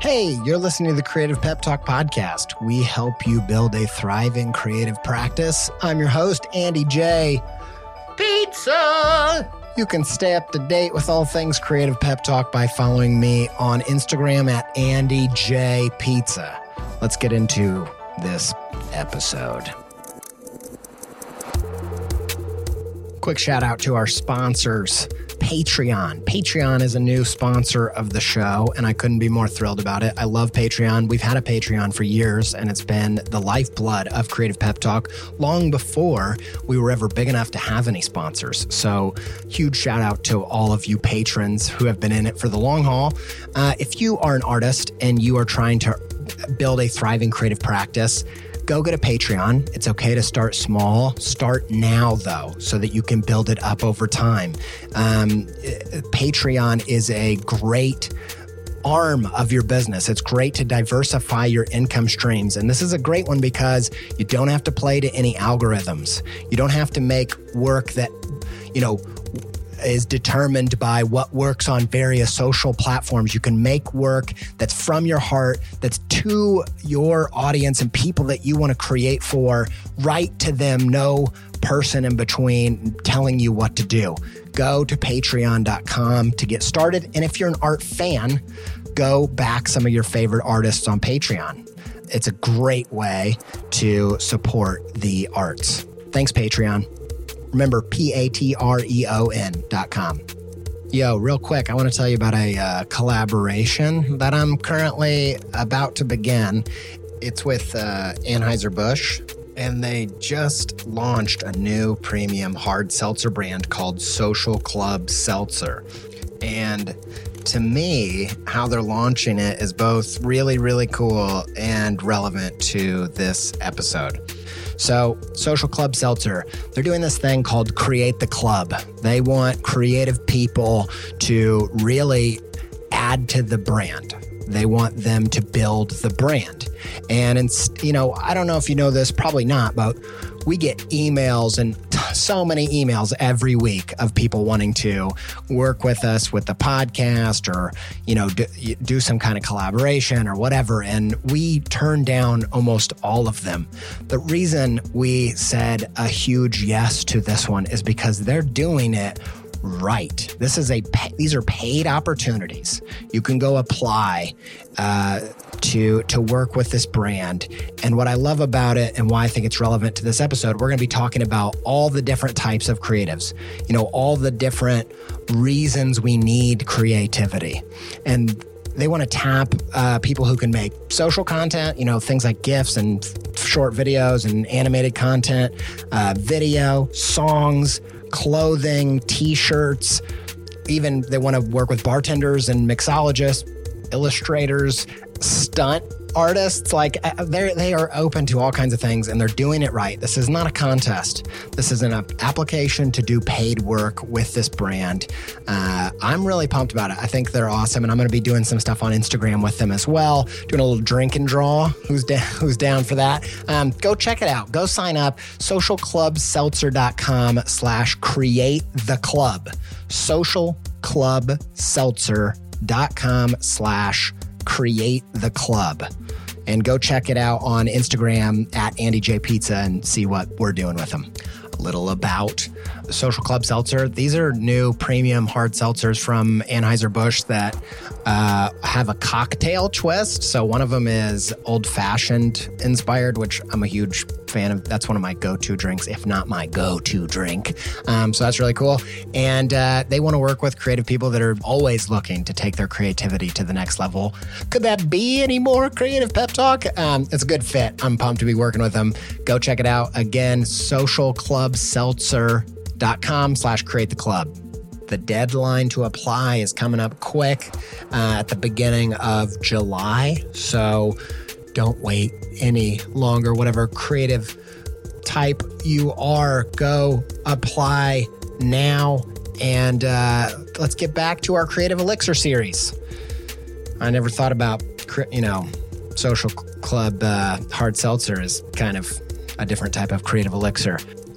Hey, you're listening to the Creative Pep Talk podcast. We help you build a thriving creative practice. I'm your host, Andy J. Pizza. You can stay up to date with all things Creative Pep Talk by following me on Instagram at Andy J Pizza. Let's get into this episode. Quick shout out to our sponsors, Patreon. Patreon is a new sponsor of the show, and I couldn't be more thrilled about it. I love Patreon. We've had a Patreon for years, and it's been the lifeblood of Creative Pep Talk long before we were ever big enough to have any sponsors. So huge shout out to all of you patrons who have been in it for the long haul. If you are an artist and you are trying to build a thriving creative practice, go get a Patreon. It's okay to start small. Start now, though, so that you can build it up over time. Patreon is a great arm of your business. It's great to diversify your income streams. And this is a great one because you don't have to play to any algorithms. You don't have to make work that, is determined by what works on various social platforms. You can make work that's from your heart, that's to your audience and people that you want to create for, right to them, no person in between telling you what to do. Go to patreon.com to get started. And if you're an art fan, go back some of your favorite artists on Patreon. It's a great way to support the arts. Thanks, Patreon. Remember, patreon.com. Yo, real quick, I want to tell you about a collaboration that I'm currently about to begin. It's with Anheuser-Busch, and they just launched a new premium hard seltzer brand called Social Club Seltzer. And to me, how they're launching it is both really, really cool and relevant to this episode. So, Social Club Seltzer, they're doing this thing called Create the Club. They want creative people to really add to the brand. They want them to build the brand. And, I don't know if you know this, probably not, but we get emails and so many emails every week of people wanting to work with us with the podcast or, do some kind of collaboration or whatever. And we turn down almost all of them. The reason we said a huge yes to this one is because they're doing it right. These are paid opportunities. You can go apply to work with this brand. And what I love about it and why I think it's relevant to this episode, we're going to be talking about all the different types of creatives, all the different reasons we need creativity. And they want to tap people who can make social content, things like GIFs and short videos and animated content, video, songs, clothing, t-shirts. Even they want to work with bartenders and mixologists, illustrators, stunt artists. Like they are open to all kinds of things, and they're doing it right. This is not a contest. This is an application to do paid work with this brand. I'm really pumped about it. I think they're awesome, and I'm going to be doing some stuff on Instagram with them as well, doing a little drink and draw. Who's down for that? Go check it out. Go sign up. socialclubseltzer.com/create-the-club. socialclubseltzer.com/create-the-club. And go check it out on Instagram at Andy J Pizza and see what we're doing with them. A little about Social Club Seltzer. These are new premium hard seltzers from Anheuser-Busch that have a cocktail twist. So one of them is old-fashioned inspired, which I'm a huge fan of. That's one of my go-to drinks, if not my go-to drink. So that's really cool. And they want to work with creative people that are always looking to take their creativity to the next level. Could that be any more Creative Pep Talk? It's a good fit. I'm pumped to be working with them. Go check it out. Again, socialclubseltzer.com/create-the-club. The deadline to apply is coming up quick at the beginning of July. So don't wait any longer. Whatever creative type you are, go apply now. And let's get back to our Creative Elixir series. I never thought about, Social Club hard seltzer is kind of a different type of Creative Elixir.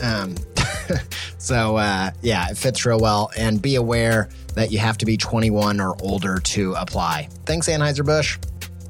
So, it fits real well. And be aware that you have to be 21 or older to apply. Thanks, Anheuser-Busch.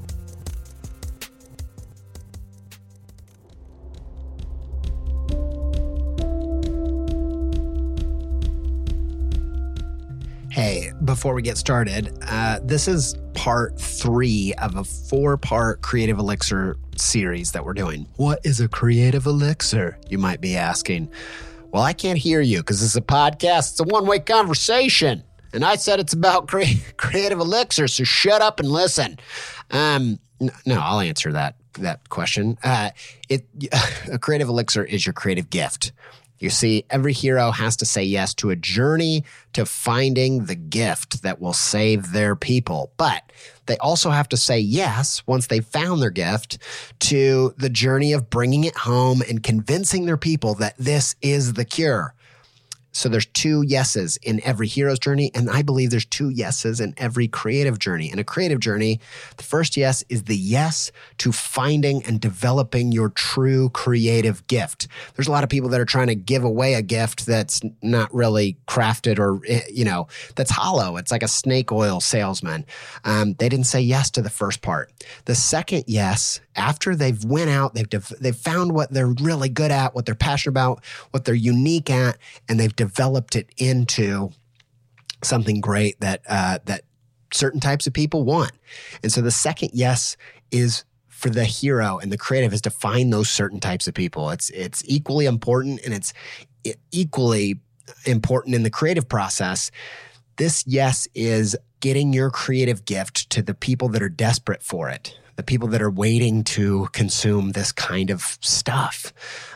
before we get started. This is part 3 of a 4-part Creative Elixir series that we're doing. What is a Creative Elixir, you might be asking? Well, I can't hear you because this is a podcast. It's a one-way conversation. And I said it's about Creative Elixir, so shut up and listen. No, I'll answer that question. A Creative Elixir is your creative gift. You see, every hero has to say yes to a journey to finding the gift that will save their people. But they also have to say yes, once they've found their gift, to the journey of bringing it home and convincing their people that this is the cure. So there's 2 yeses in every hero's journey, and I believe there's 2 yeses in every creative journey. In a creative journey, the first yes is the yes to finding and developing your true creative gift. There's a lot of people that are trying to give away a gift that's not really crafted or, that's hollow. It's like a snake oil salesman. They didn't say yes to the first part. The second yes, after they've went out, they've found what they're really good at, what they're passionate about, what they're unique at, and they've developed it into something great that certain types of people want. And so the second yes is for the hero, and the creative is to find those certain types of people. It's equally important, and it's equally important in the creative process. This yes is getting your creative gift to the people that are desperate for it, the people that are waiting to consume this kind of stuff.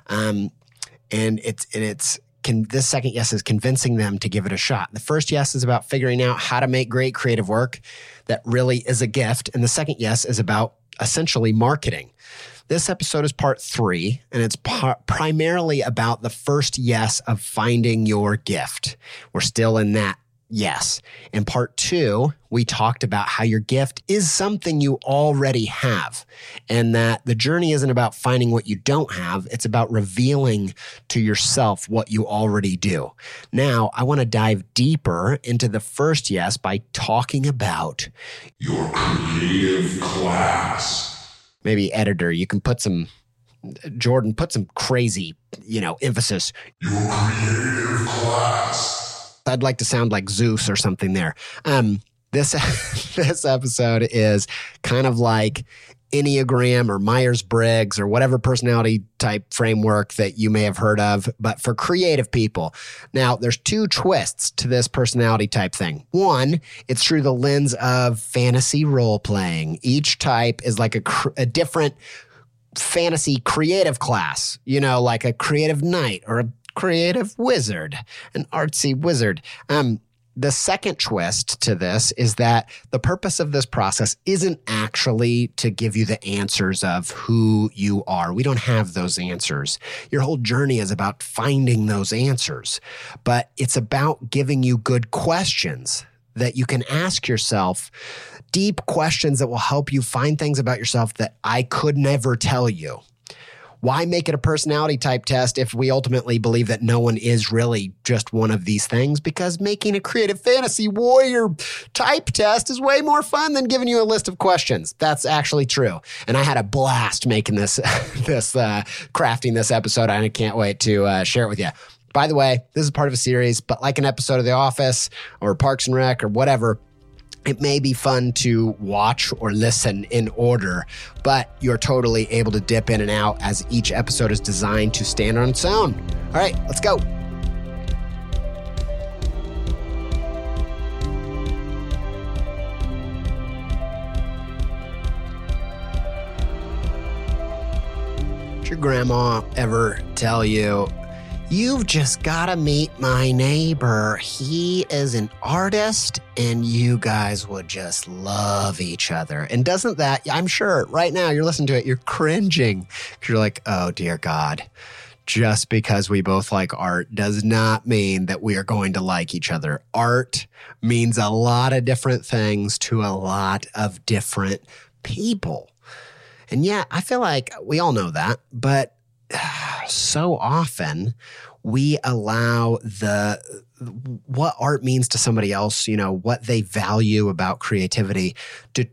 This second yes is convincing them to give it a shot. The first yes is about figuring out how to make great creative work that really is a gift. And the second yes is about essentially marketing. This episode is part 3, and it's primarily about the first yes of finding your gift. We're still in that yes. In part 2, we talked about how your gift is something you already have, and that the journey isn't about finding what you don't have. It's about revealing to yourself what you already do. Now, I want to dive deeper into the first yes by talking about your creative class. Maybe editor, you can put some crazy, emphasis. Your creative class. I'd like to sound like Zeus or something there. This episode is kind of like Enneagram or Myers-Briggs or whatever personality type framework that you may have heard of, but for creative people. Now, there's 2 twists to this personality type thing. One, it's through the lens of fantasy role-playing. Each type is like a different fantasy creative class, like a creative knight or a creative wizard, an artsy wizard. The second twist to this is that the purpose of this process isn't actually to give you the answers of who you are. We don't have those answers. Your whole journey is about finding those answers, but it's about giving you good questions that you can ask yourself, deep questions that will help you find things about yourself that I could never tell you. Why make it a personality type test if we ultimately believe that no one is really just one of these things? Because making a creative fantasy warrior type test is way more fun than giving you a list of questions. That's actually true. And I had a blast making crafting this episode, and I can't wait to share it with you. By the way, this is part of a series, but like an episode of The Office or Parks and Rec or whatever, it may be fun to watch or listen in order, but you're totally able to dip in and out as each episode is designed to stand on its own. All right, let's go. Did your grandma ever tell you, "You've just got to meet my neighbor. He is an artist and you guys would just love each other"? And doesn't that, I'm sure right now you're listening to it, you're cringing because you're like, oh dear God, just because we both like art does not mean that we are going to like each other. Art means a lot of different things to a lot of different people. And yeah, I feel like we all know that, but so often we allow what art means to somebody else, what they value about creativity,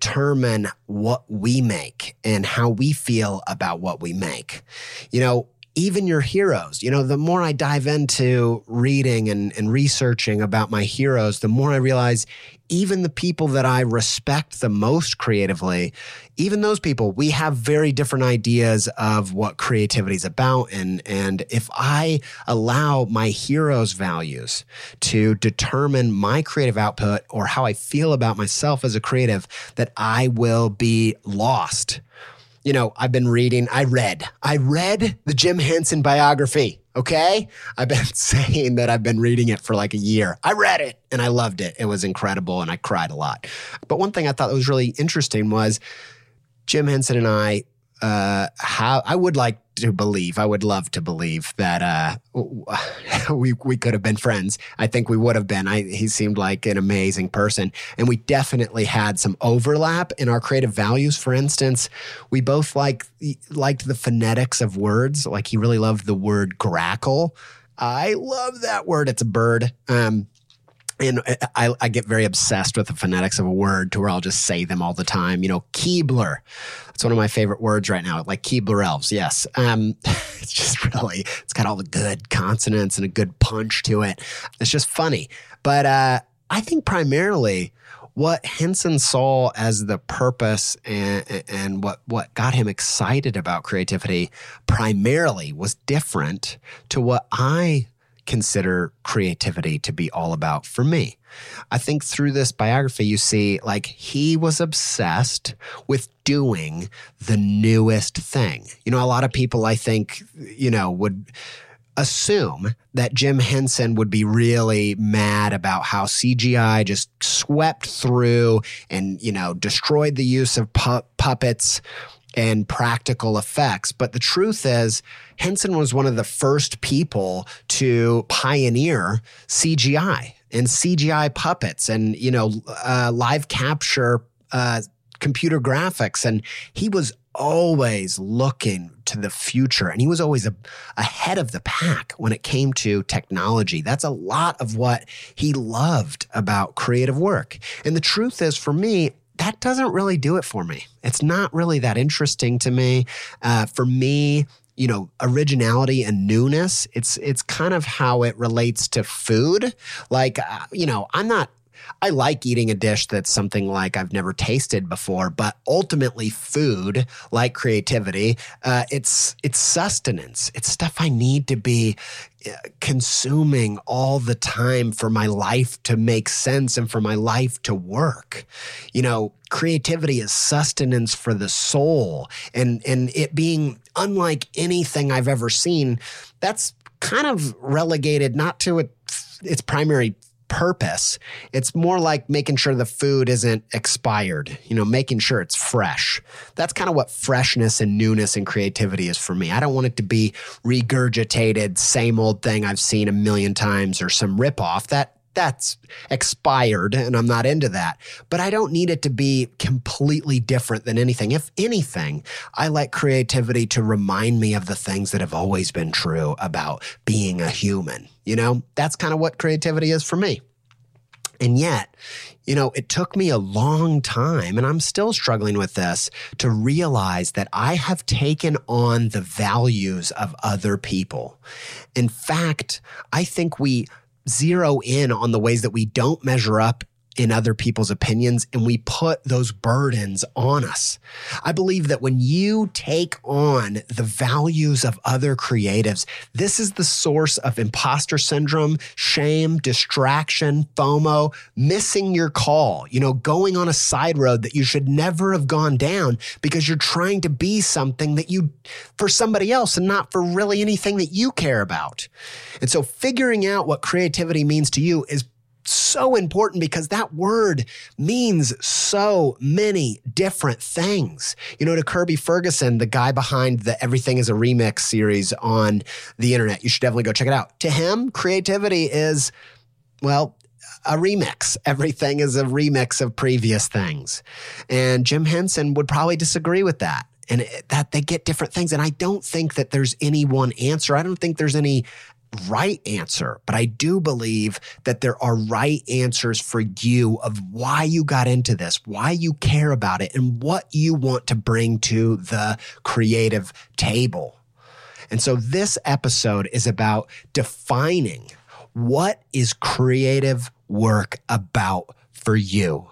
determine what we make and how we feel about what we make. even your heroes. The more I dive into reading and researching about my heroes, the more I realize even the people that I respect the most creatively, even those people, we have very different ideas of what creativity is about. And if I allow my heroes' values to determine my creative output or how I feel about myself as a creative, that I will be lost. I've been reading, I read the Jim Henson biography. Okay. I've been saying that I've been reading it for like a year. I read it and I loved it. It was incredible and I cried a lot. But one thing I thought was really interesting was Jim Henson and I I would love to believe that we could have been friends. I think we would have been. He seemed like an amazing person. And we definitely had some overlap in our creative values. For instance, we both liked the phonetics of words. Like he really loved the word grackle. I love that word. It's a bird. And I get very obsessed with the phonetics of a word to where I'll just say them all the time. Keebler. It's one of my favorite words right now, like Keebler elves. Yes. It's just really, it's got all the good consonants and a good punch to it. It's just funny. But I think primarily what Henson saw as the purpose and what got him excited about creativity primarily was different to what I consider creativity to be all about for me. I think through this biography, you see, like, he was obsessed with doing the newest thing. A lot of people, I think, would assume that Jim Henson would be really mad about how CGI just swept through and, destroyed the use of puppets and practical effects. But the truth is, Henson was one of the first people to pioneer CGI and CGI puppets and, live capture computer graphics. And he was always looking to the future, and he was always ahead of the pack when it came to technology. That's a lot of what he loved about creative work. And the truth is, for me, that doesn't really do it for me. It's not really that interesting to me. For me, originality and newness, it's kind of how it relates to food. Like, I like eating a dish that's something like I've never tasted before, but ultimately food, like creativity, it's sustenance. It's stuff I need to be consuming all the time for my life to make sense and for my life to work. Creativity is sustenance for the soul, and it being unlike anything I've ever seen, that's kind of relegated not to its primary purpose. It's more like making sure the food isn't expired, making sure it's fresh. That's kind of what freshness and newness and creativity is for me. I don't want it to be regurgitated, same old thing I've seen a million times or some ripoff. That's expired, and I'm not into that. But I don't need it to be completely different than anything. If anything, I like creativity to remind me of the things that have always been true about being a human. That's kind of what creativity is for me. And yet, it took me a long time, and I'm still struggling with this, to realize that I have taken on the values of other people. In fact, I think we zero in on the ways that we don't measure up in other people's opinions, and we put those burdens on us. I believe that when you take on the values of other creatives, this is the source of imposter syndrome, shame, distraction, FOMO, missing your call, going on a side road that you should never have gone down because you're trying to be something that for somebody else and not for really anything that you care about. And so figuring out what creativity means to you is so important, because that word means so many different things. To Kirby Ferguson, the guy behind the Everything is a Remix series on the internet, you should definitely go check it out. To him, creativity is, a remix. Everything is a remix of previous things. And Jim Henson would probably disagree with that. And that they get different things. And I don't think that there's any one answer. I don't think there's any right answer, but I do believe that there are right answers for you of why you got into this, why you care about it, and what you want to bring to the creative table. And so this episode is about defining what is creative work about for you.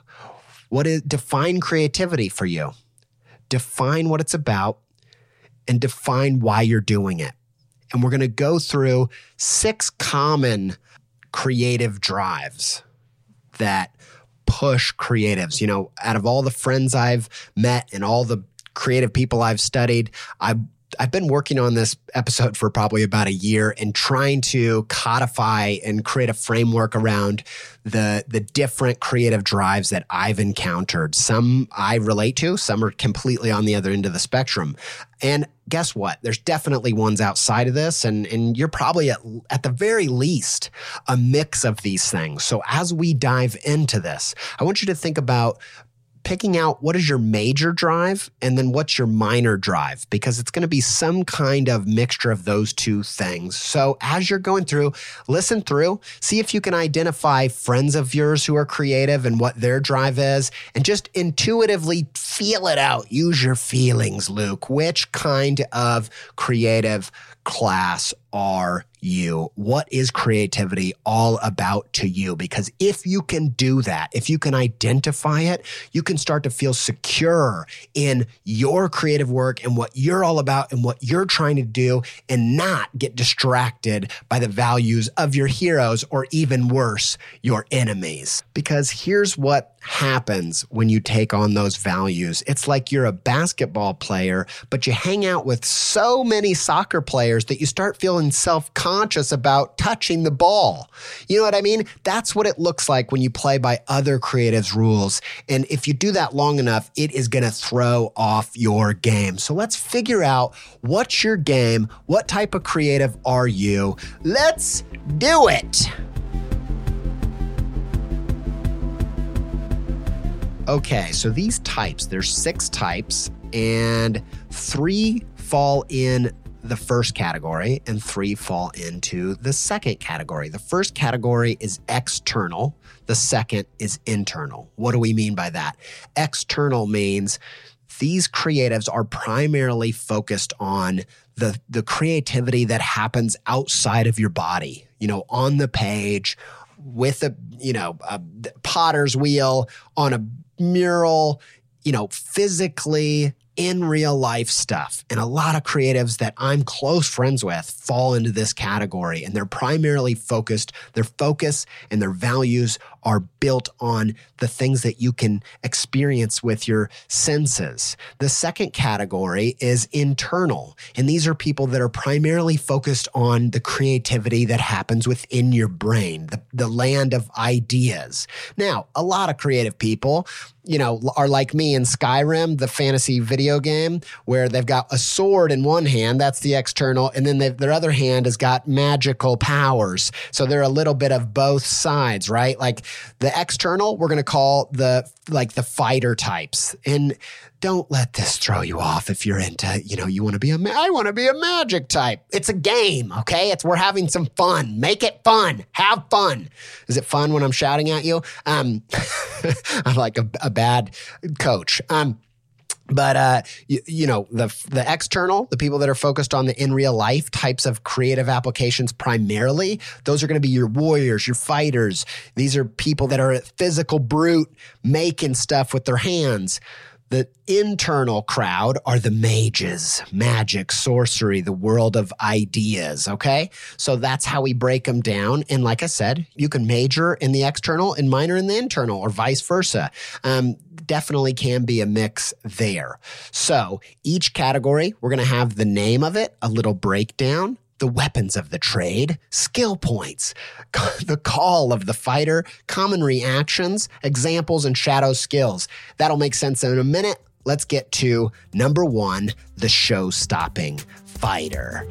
Define creativity for you. Define what it's about and define why you're doing it. And we're going to go through 6 common creative drives that push creatives. You know, out of all the friends I've met and all the creative people I've studied, I've been working on this episode for probably about a year and trying to codify and create a framework around the different creative drives that I've encountered. Some I relate to, some are completely on the other end of the spectrum. And guess what? There's definitely ones outside of this, and you're probably at the very least a mix of these things. So as we dive into this, I want you to think about picking out what is your major drive and then what's your minor drive, because it's going to be some kind of mixture of those two things. So as you're going through, listen through, see if you can identify friends of yours who are creative and what their drive is, and just intuitively feel it out. Use your feelings, Luke. Which kind of creative class are you? What is creativity all about to you? Because if you can do that, if you can identify it, you can start to feel secure in your creative work and what you're all about and what you're trying to do, and not get distracted by the values of your heroes, or even worse, your enemies. Because here's what happens when you take on those values. It's like you're a basketball player, but you hang out with so many soccer players that you start feeling self-conscious about touching the ball. You know what I mean? That's what it looks like when you play by other creatives' rules. And if you do that long enough, it is going to throw off your game. So let's figure out what's your game. What type of creative are you? Let's do it. Okay, so these types, there's 6 types, and 3 fall in the first category and 3 fall into the second category. The first category is external. The second is internal. What do we mean by that? External means these creatives are primarily focused on the creativity that happens outside of your body, you know, on the page, with a potter's wheel, on a mural, physically in real life stuff. And a lot of creatives that I'm close friends with fall into this category, and they're primarily focused. Their focus and their values are built on the things that you can experience with your senses. The second category is internal, and these are people that are primarily focused on the creativity that happens within your brain, the land of ideas. Now, a lot of creative people, are like me in Skyrim, the fantasy video game, where they've got a sword in one hand, that's the external, and then their other hand has got magical powers. So they're a little bit of both sides, right? Like the external, we're going to call the fighter types. And don't let this throw you off if you're into, you want to be I want to be a magic type. It's a game, okay? We're having some fun. Make it fun. Have fun. Is it fun when I'm shouting at you? I'm like a bad coach. But the external, the people that are focused on the in real life types of creative applications primarily, those are going to be your warriors, your fighters. These are people that are a physical brute making stuff with their hands. The internal crowd are the mages, magic, sorcery, the world of ideas, okay? So that's how we break them down. And like I said, you can major in the external and minor in the internal, or vice versa. Definitely can be a mix there. So each category, we're going to have the name of it, a little breakdown, the weapons of the trade, skill points, the call of the fighter, common reactions, examples, and shadow skills. That'll make sense in a minute. Let's get to number 1, the show-stopping fighter.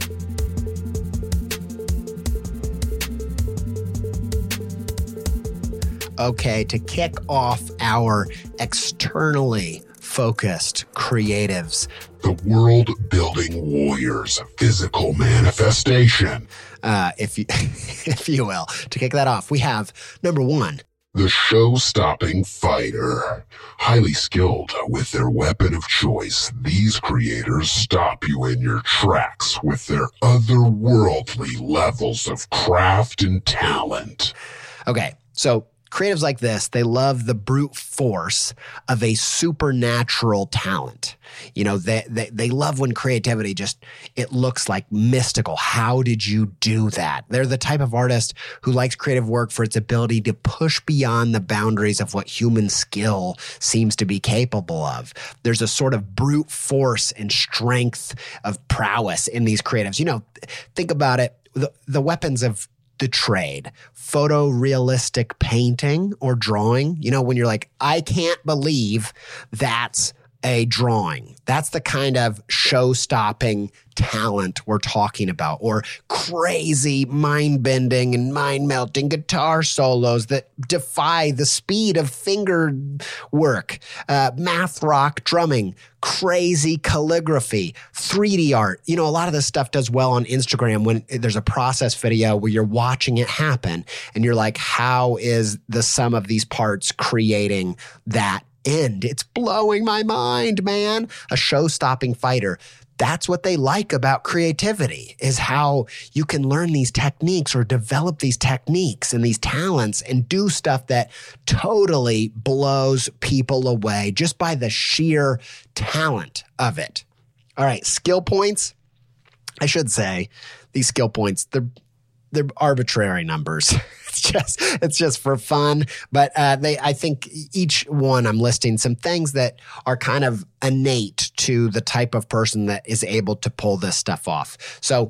Okay, to kick off our externally focused creatives, the world-building warriors of physical manifestation. If you will. To kick that off, we have number 1, The show-stopping fighter. Highly skilled with their weapon of choice, these creators stop you in your tracks with their otherworldly levels of craft and talent. Okay, so creatives like this, they love the brute force of a supernatural talent. You know, they love when creativity just, it looks like mystical. How did you do that? They're the type of artist who likes creative work for its ability to push beyond the boundaries of what human skill seems to be capable of. There's a sort of brute force and strength of prowess in these creatives. You know, think about it. The weapons of the trade, photorealistic painting or drawing, you know, when you're like, I can't believe that's a drawing. That's the kind of show-stopping talent we're talking about, or crazy mind-bending and mind-melting guitar solos that defy the speed of finger work, math rock drumming, crazy calligraphy, 3D art. You know, a lot of this stuff does well on Instagram when there's a process video where you're watching it happen and you're like, how is the sum of these parts creating that end? It's blowing my mind, man. A show-stopping fighter. That's what they like about creativity, is how you can learn these techniques or develop these techniques and these talents and do stuff that totally blows people away just by the sheer talent of it. All right, skill points. I should say these skill points, they're arbitrary numbers. It's just for fun. But I think each one I'm listing some things that are kind of innate to the type of person that is able to pull this stuff off. So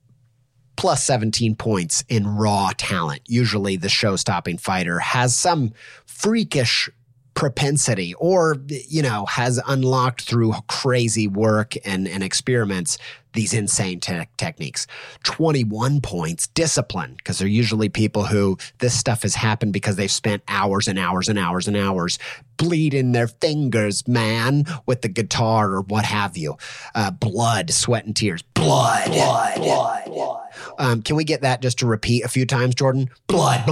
plus 17 points in raw talent. Usually the show-stopping fighter has some freakish propensity or, you know, has unlocked through crazy work and experiments these insane techniques. 21 points, discipline, because they're usually people who this stuff has happened because they've spent hours and hours and hours and hours bleeding their fingers, man, with the guitar or what have you. Blood, sweat, and tears. Blood. Can we get that just to repeat a few times, Jordan? Blood.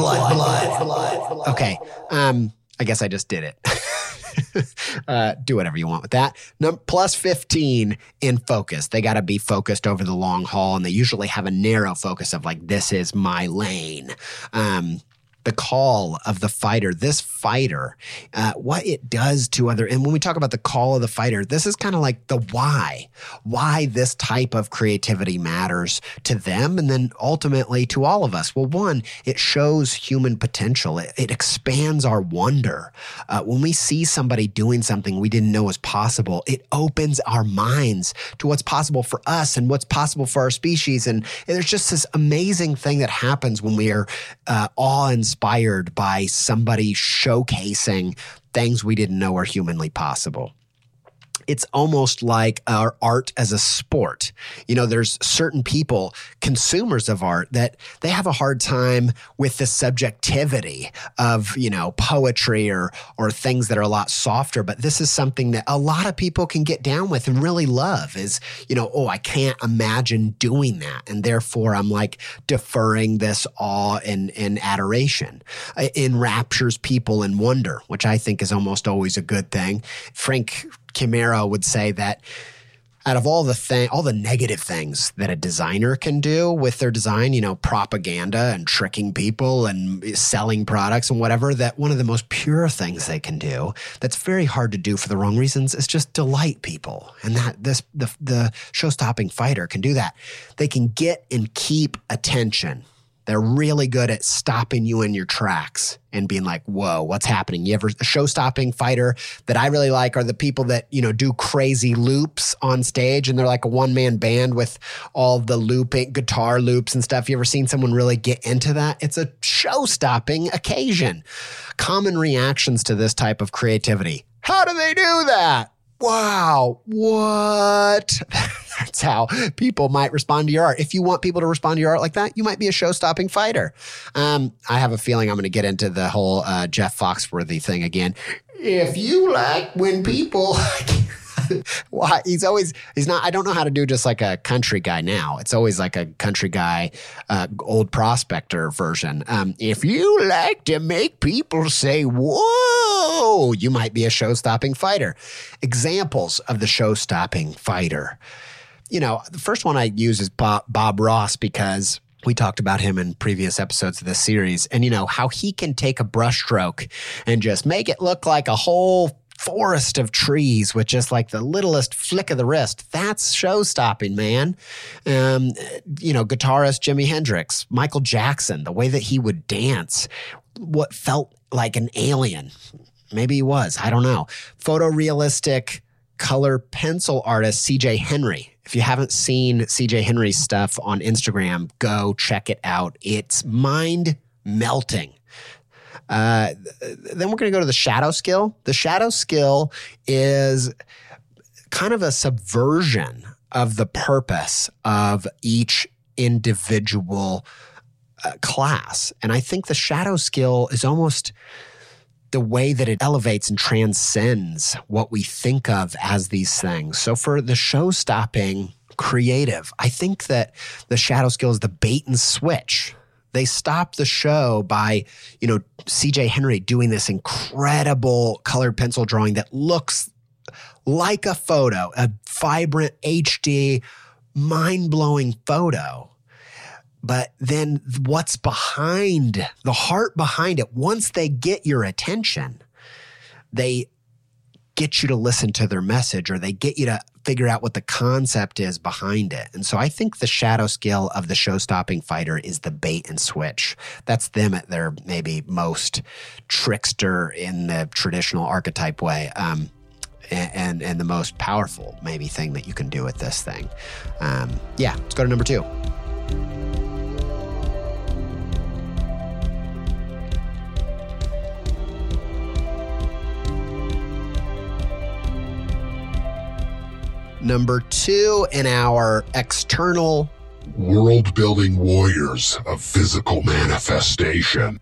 Okay. I guess I just did it. Do whatever you want with that. Plus 15 in focus. They got to be focused over the long haul, and they usually have a narrow focus of like, this is my lane. The call of the fighter, this fighter, what it does to other, and when we talk about the call of the fighter, this is kind of like the why this type of creativity matters to them and then ultimately to all of us. Well, one, it shows human potential. It expands our wonder. When we see somebody doing something we didn't know was possible, it opens our minds to what's possible for us and what's possible for our species. And there's just this amazing thing that happens when we are awe-inspired by somebody showcasing things we didn't know were humanly possible. It's almost like our art as a sport. You know, there's certain people, consumers of art, that they have a hard time with the subjectivity of, you know, poetry or things that are a lot softer. But this is something that a lot of people can get down with and really love is, you know, oh, I can't imagine doing that. And therefore, I'm like deferring this awe and adoration. Enraptures people in wonder, which I think is almost always a good thing. Frank Chimera would say that out of all the negative things that a designer can do with their design, you know, propaganda and tricking people and selling products and whatever, that one of the most pure things they can do that's very hard to do for the wrong reasons is just delight people. And that the show-stopping fighter can do that. They can get and keep attention. They're really good at stopping you in your tracks and being like, whoa, what's happening? A show-stopping fighter that I really like are the people that, you know, do crazy loops on stage and they're like a one-man band with all the looping, guitar loops and stuff. You ever seen someone really get into that? It's a show-stopping occasion. Common reactions to this type of creativity. How do they do that? Wow, what? That's how people might respond to your art. If you want people to respond to your art like that, you might be a show-stopping fighter. I have a feeling I'm going to get into the whole Jeff Foxworthy thing again. If you like when people... Why? He's not, I don't know how to do just like a country guy now. It's always like a country guy, old prospector version. If you like to make people say, whoa, you might be a show-stopping fighter. Examples of the show-stopping fighter. The first one I use is Bob Ross, because we talked about him in previous episodes of this series, and how he can take a brushstroke and just make it look like a whole forest of trees with just like the littlest flick of the wrist. That's show-stopping, man. Guitarist Jimi Hendrix, Michael Jackson, the way that he would dance, what felt like an alien. Maybe he was, I don't know. Photorealistic color pencil artist CJ Henry. If you haven't seen CJ Henry's stuff on Instagram, go check it out. It's mind-melting. Then we're going to go to the shadow skill. The shadow skill is kind of a subversion of the purpose of each individual class. And I think the shadow skill is almost the way that it elevates and transcends what we think of as these things. So for the show-stopping creative, I think that the shadow skill is the bait and switch. They stop the show by, CJ Henry doing this incredible colored pencil drawing that looks like a photo, a vibrant HD, mind-blowing photo. But then what's behind, the heart behind it, once they get your attention, they get you to listen to their message, or they get you to figure out what the concept is behind it. And so I think the shadow skill of the show-stopping fighter is the bait and switch. That's them at their maybe most trickster in the traditional archetype way. And the most powerful maybe thing that you can do with this thing. Let's go to number 2. Number 2 in our external world-building warriors of physical manifestation.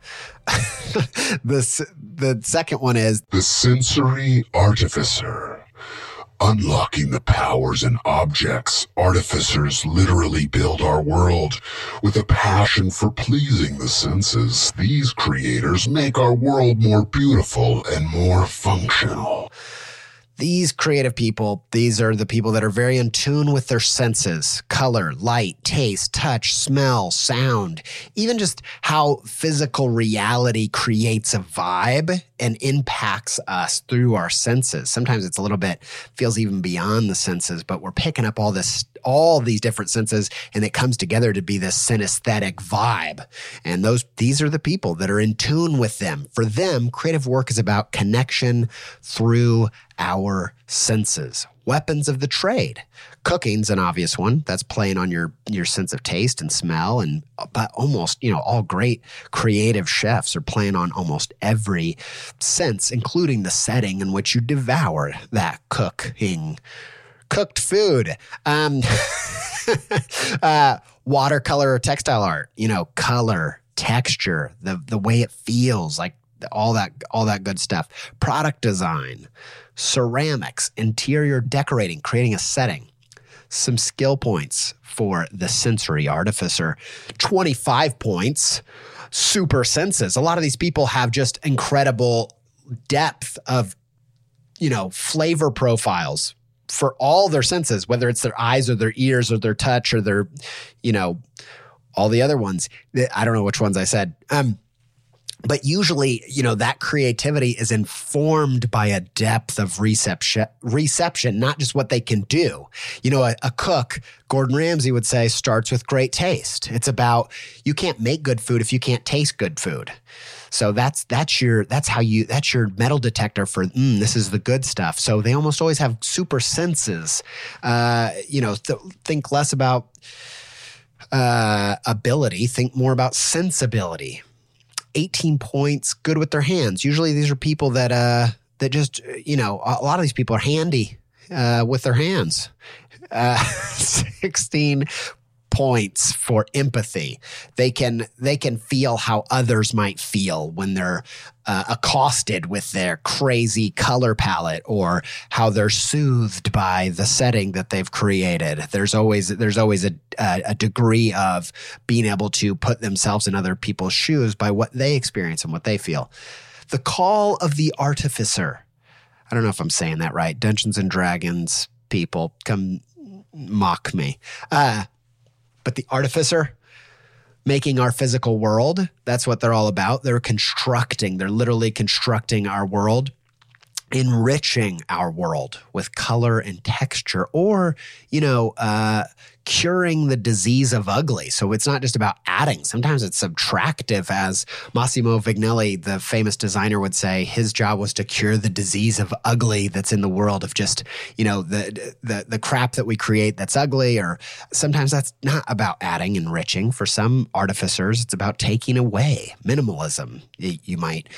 The second one is the sensory artificer. Unlocking the powers and objects, artificers literally build our world. With a passion for pleasing the senses, these creators make our world more beautiful and more functional. These creative people, these are the people that are very in tune with their senses, color, light, taste, touch, smell, sound, even just how physical reality creates a vibe and impacts us through our senses. Sometimes it's a little bit, feels even beyond the senses, but we're picking up all these different senses, and it comes together to be this synesthetic vibe. And these are the people that are in tune with them. For them, creative work is about connection through our senses. Weapons of the trade. Cooking's an obvious one. That's playing on your sense of taste and smell, but almost, all great creative chefs are playing on almost every sense, including the setting in which you devour that cooked food. Watercolor or textile art, color, texture, the way it feels, like all that good stuff. Product design, ceramics, interior decorating, creating a setting. Some skill points for the sensory artificer. 25 points, super senses. A lot of these people have just incredible depth of, flavor profiles for all their senses, whether it's their eyes or their ears or their touch or their, all the other ones. I don't know which ones I said. But usually, that creativity is informed by a depth of reception, not just what they can do. A cook, Gordon Ramsay would say, starts with great taste. It's about, you can't make good food if you can't taste good food. So that's your metal detector for, this is the good stuff. So they almost always have super senses. Think less about ability, think more about sensibility. 18 points, good with their hands. Usually these are people that just, a lot of these people are handy with their hands. 16 points for empathy. They can feel how others might feel when they're accosted with their crazy color palette, or how they're soothed by the setting that they've created. There's always a degree of being able to put themselves in other people's shoes by what they experience and what they feel. The Call of the Artificer. I don't know if I'm saying that right. Dungeons and Dragons people, come mock me. But the Artificer, making our physical world, that's what they're all about. They're literally constructing our world, enriching our world with color and texture, or, curing the disease of ugly. So it's not just about adding. Sometimes it's subtractive, as Massimo Vignelli, the famous designer, would say. His job was to cure the disease of ugly that's in the world, of just, the crap that we create that's ugly. Or sometimes that's not about adding, enriching. For some artificers, it's about taking away. Minimalism, you might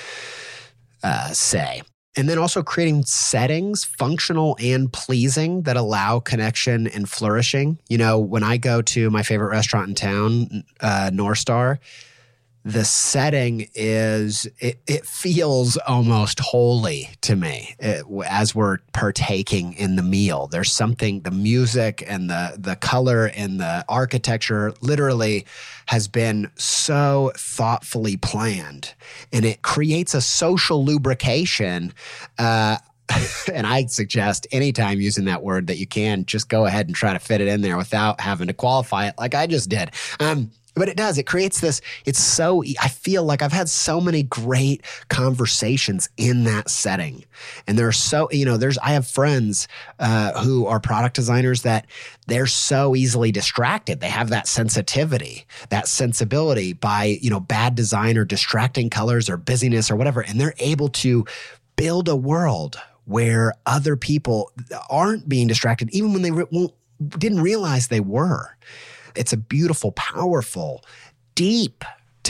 say. And then also creating settings, functional and pleasing, that allow connection and flourishing. When I go to my favorite restaurant in town, North Star, the setting it feels almost holy to me as we're partaking in the meal. There's something, the music and the color and the architecture literally has been so thoughtfully planned, and it creates a social lubrication. And I suggest anytime using that word that you can, just go ahead and try to fit it in there without having to qualify it like I just did. But it does. It creates this. I feel like I've had so many great conversations in that setting. And I have friends who are product designers that they're so easily distracted. They have that sensitivity, that sensibility by, bad design or distracting colors or busyness or whatever. And they're able to build a world where other people aren't being distracted, even when they didn't realize they were. It's a beautiful, powerful, deep,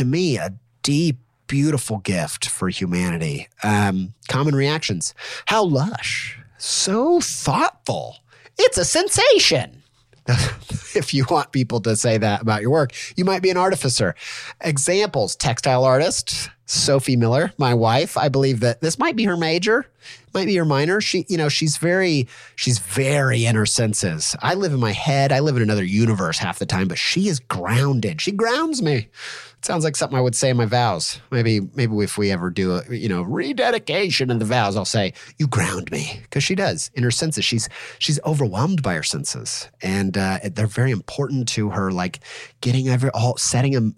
beautiful gift for humanity. Common reactions. How lush. So thoughtful. It's a sensation. If you want people to say that about your work, you might be an artificer. Examples: textile artist, Sophie Miller, my wife. I believe that this might be her major, might be her minor. She's very in her senses. I live in my head. I live in another universe half the time, but she is grounded. She grounds me. It sounds like something I would say in my vows. Maybe if we ever do a rededication of the vows, I'll say, "You ground me," because she does in her senses. She's overwhelmed by her senses, and they're very important to her. Like setting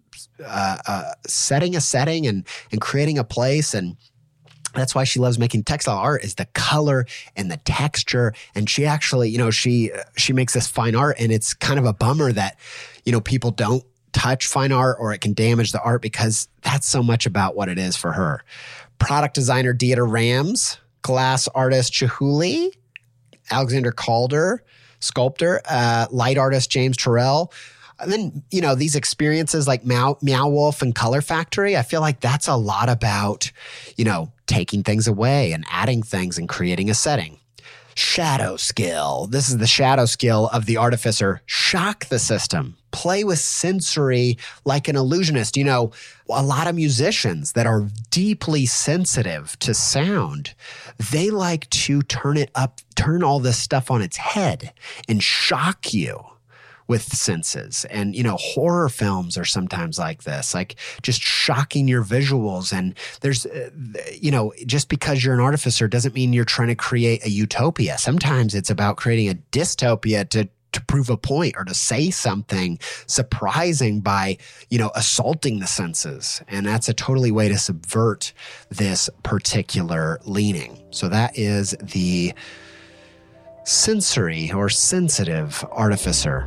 a setting and creating a place. And that's why she loves making textile art, is the color and the texture. And she actually, she makes this fine art, and it's kind of a bummer that, people don't touch fine art, or it can damage the art, because that's so much about what it is for her. Product designer Dieter Rams, glass artist Chihuly, Alexander Calder, sculptor, light artist James Terrell. And then, these experiences like Meow Wolf and Color Factory, I feel like that's a lot about, taking things away and adding things and creating a setting. Shadow skill. This is the shadow skill of the artificer. Shock the system. Play with sensory like an illusionist. A lot of musicians that are deeply sensitive to sound, they like to turn all this stuff on its head and shock you with senses. And, horror films are sometimes like this, like just shocking your visuals. And there's, just because you're an artificer doesn't mean you're trying to create a utopia. Sometimes it's about creating a dystopia to prove a point, or to say something surprising by, assaulting the senses. And that's a totally way to subvert this particular leaning. So that is the sensory or sensitive artificer.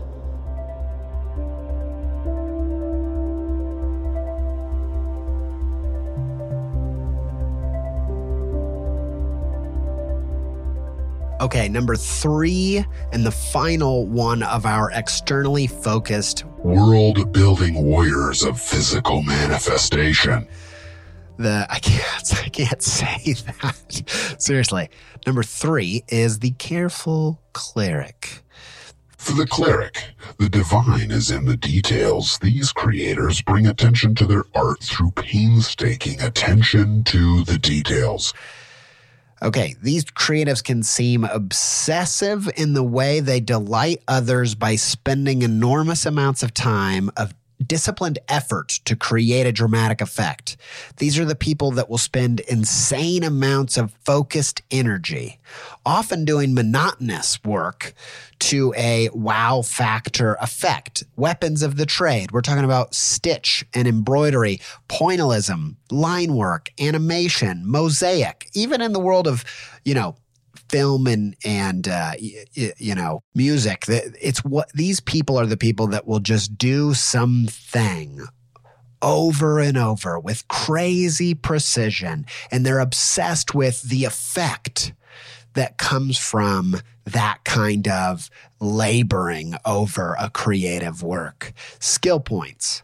Okay, number 3, and the final one of our externally focused world-building warriors of physical manifestation. I can't say that. Seriously. Number 3 is the careful cleric. For the cleric, the divine is in the details. These creators bring attention to their art through painstaking attention to the details. Okay, these creatives can seem obsessive in the way they delight others by spending enormous amounts of time of disciplined effort to create a dramatic effect. These are the people that will spend insane amounts of focused energy, often doing monotonous work to a wow factor effect. Weapons of the trade. We're talking about stitch and embroidery, pointillism, line work, animation, mosaic, even in the world of, film and music. It's what these people are, the people that will just do something over and over with crazy precision, and they're obsessed with the effect that comes from that kind of laboring over a creative work. Skill points.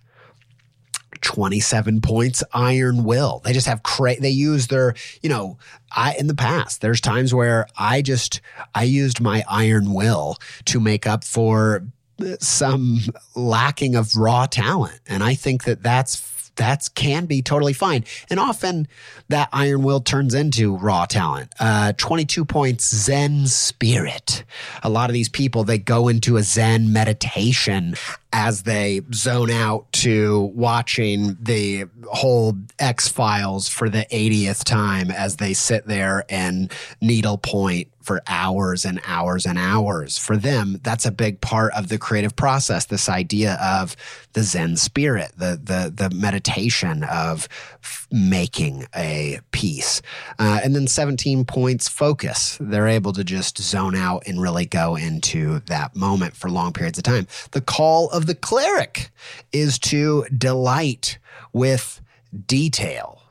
27 points, iron will. They just have they use their, in the past, there's times where I used my iron will to make up for some lacking of raw talent. And I think that can be totally fine. And often that iron will turns into raw talent. 22 points, Zen spirit. A lot of these people, they go into a Zen meditation as they zone out to watching the whole X-Files for the 80th time as they sit there and needlepoint for hours and hours and hours. For them, that's a big part of the creative process, this idea of the Zen spirit, the meditation of making a piece. And then 17 points, focus. They're able to just zone out and really go into that moment for long periods of time. The call of the cleric is to delight with detail.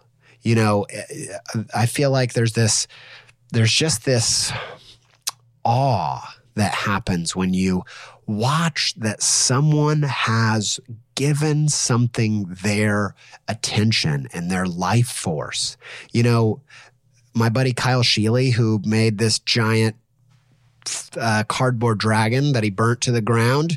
I feel like there's just this awe that happens when you watch that someone has given something their attention and their life force. My buddy Kyle Sheely, who made this giant cardboard dragon that he burnt to the ground.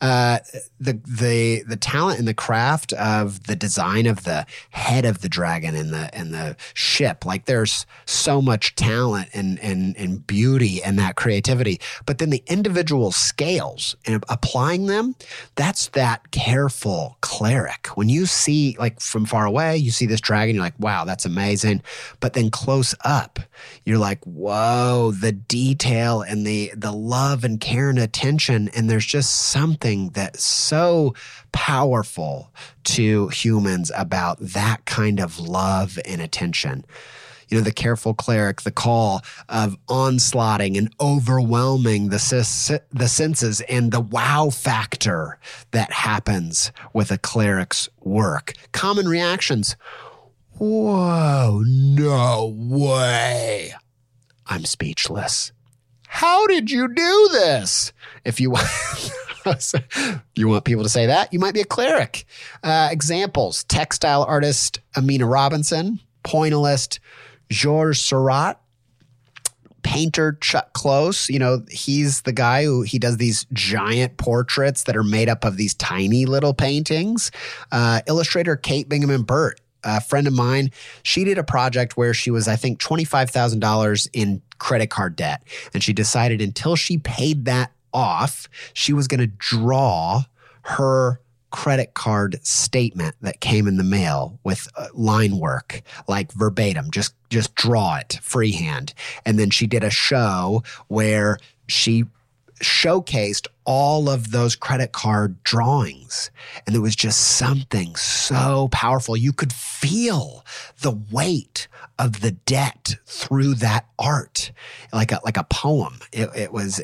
The talent and the craft of the design of the head of the dragon and the ship, like there's so much talent and beauty in that creativity. But then the individual scales and applying them, that's that careful cleric. When you see, like from far away, you see this dragon, you're like, wow, that's amazing. But then close up, you're like, whoa, the detail and the love and care and attention. And there's just something that's so powerful to humans about that kind of love and attention. The careful cleric, the call of onslaughting and overwhelming the senses and the wow factor that happens with a cleric's work. Common reactions. Whoa, no way. I'm speechless. How did you do this? If you want people to say that, you might be a cleric. Examples: textile artist Amina Robinson, pointillist Georges Seurat, painter Chuck Close. He's the guy he does these giant portraits that are made up of these tiny little paintings. Illustrator Kate Bingaman Burt, a friend of mine, she did a project where she was, I think, $25,000 in credit card debt. And she decided until she paid that off, she was going to draw her credit card statement that came in the mail with line work, like verbatim, just draw it freehand. And then she did a show where she showcased all of those credit card drawings. And it was just something so powerful. You could feel the weight of the debt through that art, like a poem. It was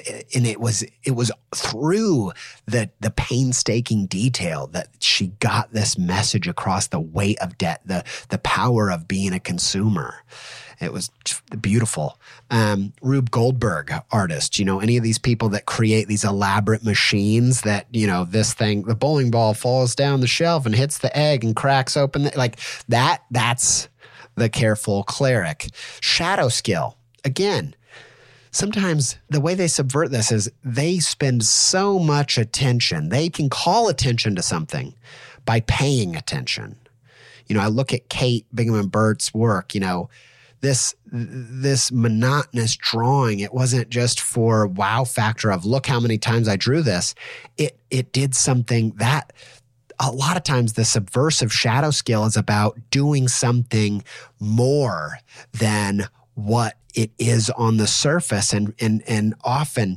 through the painstaking detail that she got this message across, the weight of debt, the power of being a consumer. It was beautiful. Rube Goldberg, artist, any of these people that create these elaborate machines that, this thing, the bowling ball falls down the shelf and hits the egg and cracks open, that's the careful cleric. Shadow skill. Again, sometimes the way they subvert this is they spend so much attention. They can call attention to something by paying attention. I look at Kate Bingaman-Burt's work, this monotonous drawing. It wasn't just for wow factor of look how many times I drew this. It did something that a lot of times the subversive shadow skill is about doing something more than what it is on the surface. And often,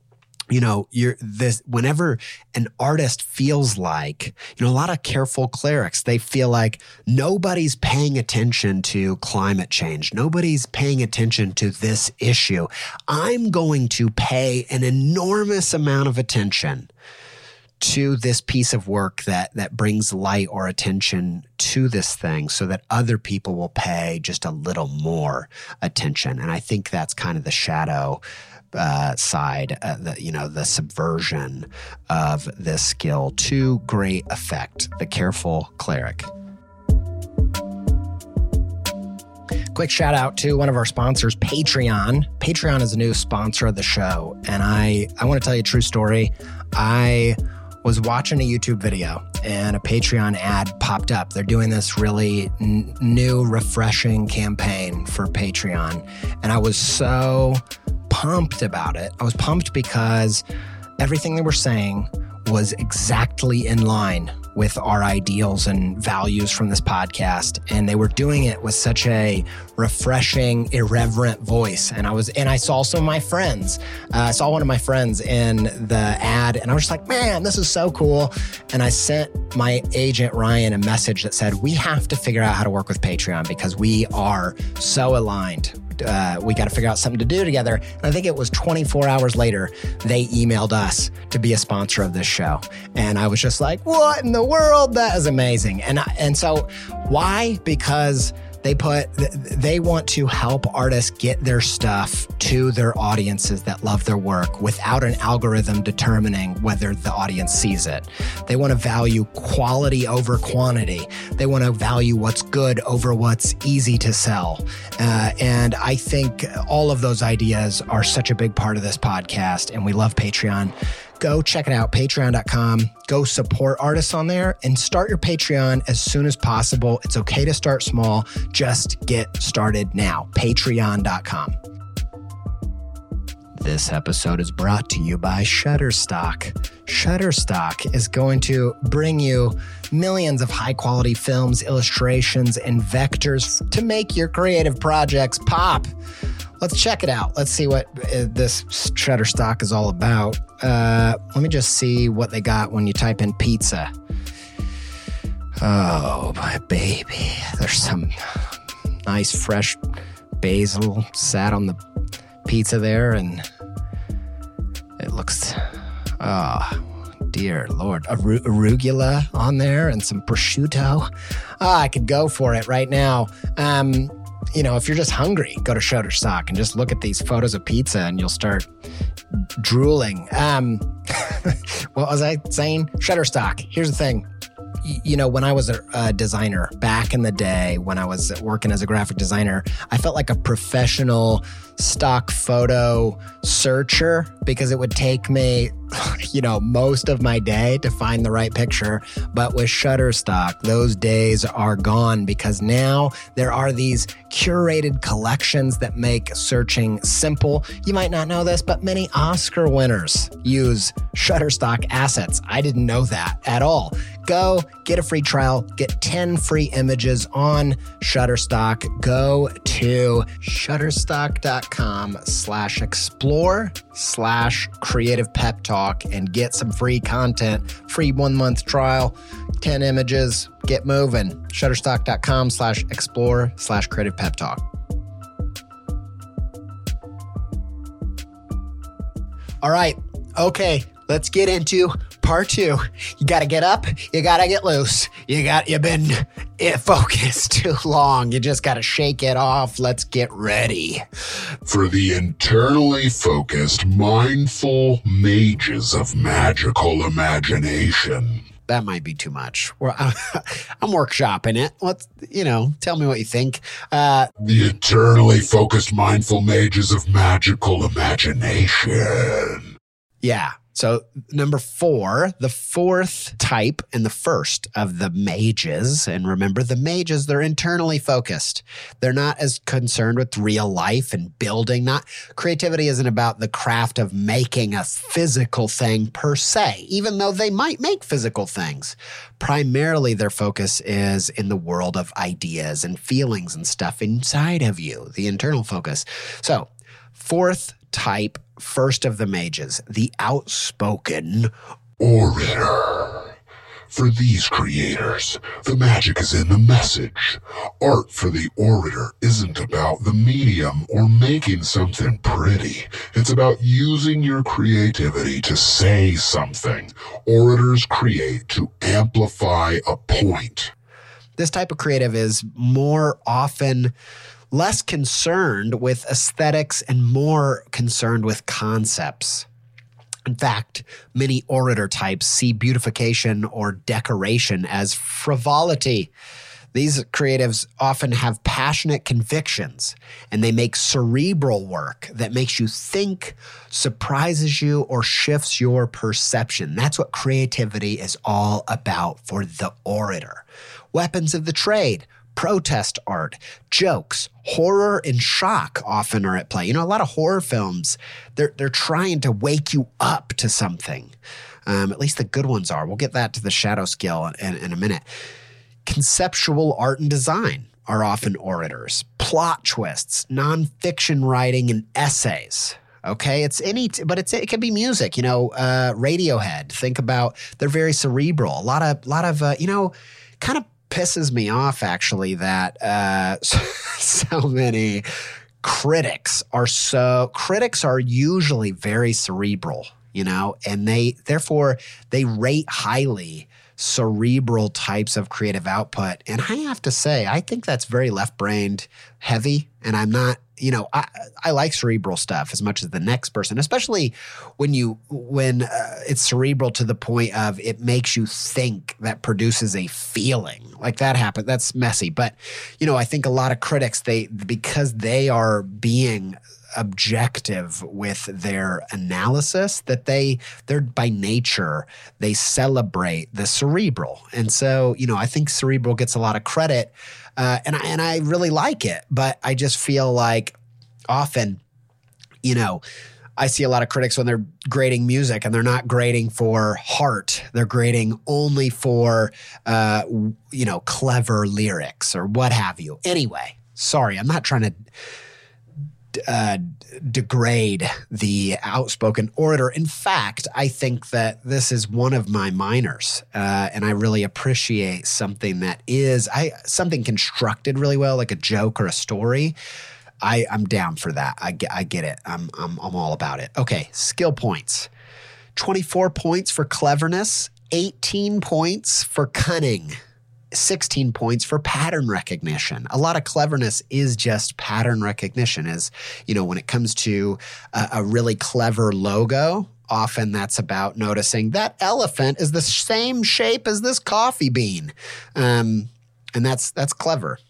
whenever an artist feels like, a lot of careful clerics, they feel like nobody's paying attention to climate change. Nobody's paying attention to this issue. I'm going to pay an enormous amount of attention to this piece of work that brings light or attention to this thing so that other people will pay just a little more attention. And I think that's kind of the shadow side, the subversion of this skill to great effect, the careful cleric. Quick shout out to one of our sponsors, Patreon. Patreon is a new sponsor of the show. And I want to tell you a true story. I was watching a YouTube video and a Patreon ad popped up. They're doing this really new, refreshing campaign for Patreon. And I was so pumped about it. I was pumped because everything they were saying was exactly in line with our ideals and values from this podcast. And they were doing it with such a refreshing, irreverent voice. And I saw some of my friends. I saw one of my friends in the ad and I was just like, man, this is so cool. And I sent my agent, Ryan, a message that said, we have to figure out how to work with Patreon because we are so aligned. We got to figure out something to do together. And I think it was 24 hours later, they emailed us to be a sponsor of this show. And I was just like, what in the world? That is amazing. And so why? Because they want to help artists get their stuff to their audiences that love their work without an algorithm determining whether the audience sees it. They want to value quality over quantity. They want to value what's good over what's easy to sell. And I think all of those ideas are such a big part of this podcast, and we love Patreon. Go check it out, patreon.com. Go support artists on there and start your Patreon as soon as possible. It's okay to start small. Just get started now. Patreon.com. This episode is brought to you by Shutterstock. Shutterstock is going to bring you millions of high-quality films, illustrations, and vectors to make your creative projects pop. Let's check it out. Let's see what this Shutterstock is all about. Let me just see what they got when you type in pizza. Oh, my baby. There's some nice fresh basil sat on the pizza there, and it looks, oh, dear Lord, arugula on there and some prosciutto. I could go for it right now. If you're just hungry, go to Shutterstock and just look at these photos of pizza and you'll start drooling. What was I saying? Shutterstock. Here's the thing. When I was a designer back in the day, when I was working as a graphic designer, I felt like a professional stock photo searcher because it would take me, most of my day to find the right picture. But with Shutterstock, those days are gone because now there are these curated collections that make searching simple. You might not know this, but many Oscar winners use Shutterstock assets. I didn't know that at all. Go get a free trial, get 10 free images on Shutterstock. Go to shutterstock.com/explore/creative pep talk and get some free content, free 1 month trial, 10 images, get moving. Shutterstock.com/explore/creative pep talk. All right. Okay. Let's get into part 2. You got to get up. You got to get loose. You've been focused too long. You just got to shake it off. Let's get ready. For the internally focused, mindful mages of magical imagination. that might be too much. I'm workshopping it. Tell me what you think. The eternally focused mindful mages of magical imagination. Yeah. So number 4, the fourth type and the first of the mages. And remember, the mages, they're internally focused. They're not as concerned with real life and building. Creativity isn't about the craft of making a physical thing per se, even though they might make physical things. Primarily, their focus is in the world of ideas and feelings and stuff inside of you, the internal focus. So, fourth type, first of the mages, the outspoken orator. For these creators, the magic is in the message. Art for the orator isn't about the medium or making something pretty. It's about using your creativity to say something. Orators create to amplify a point. This type of creative is more often less concerned with aesthetics and more concerned with concepts. In fact, many orator types see beautification or decoration as frivolity. These creatives often have passionate convictions, and they make cerebral work that makes you think, surprises you, or shifts your perception. That's what creativity is all about for the orator. Weapons of the trade, protest art, jokes, horror, and shock often are at play. A lot of horror films, they're trying to wake you up to something. At least the good ones are. We'll get that to the shadow skill in a minute. Conceptual art and design are often orators. Plot twists, nonfiction writing, and essays. Okay, it can be music. Radiohead. Think about, they're very cerebral. A lot of kind of pisses me off actually that so many critics are usually very cerebral, and they rate highly cerebral types of creative output. And I have to say, I think that's very left-brained heavy. And I'm not, I like cerebral stuff as much as the next person, especially when it's cerebral to the point of it makes you think, that produces a feeling like that happened. That's messy. But, I think a lot of critics, because they are being objective with their analysis, that they're by nature, they celebrate the cerebral. And so, I think cerebral gets a lot of credit, and I really like it, but I just feel like often, I see a lot of critics when they're grading music, and they're not grading for heart. They're grading only for, clever lyrics or what have you. Anyway, sorry, I'm not trying to degrade the outspoken orator. In fact, I think that this is one of my minors, and I really appreciate something that is something constructed really well, like a joke or a story. I'm down for that. I get it. I'm all about it. Okay, skill points: 24 points for cleverness, 18 points for cunning, 16 points for pattern recognition. A lot of cleverness is just pattern recognition. When it comes to a really clever logo, often that's about noticing that elephant is the same shape as this coffee bean. And that's clever.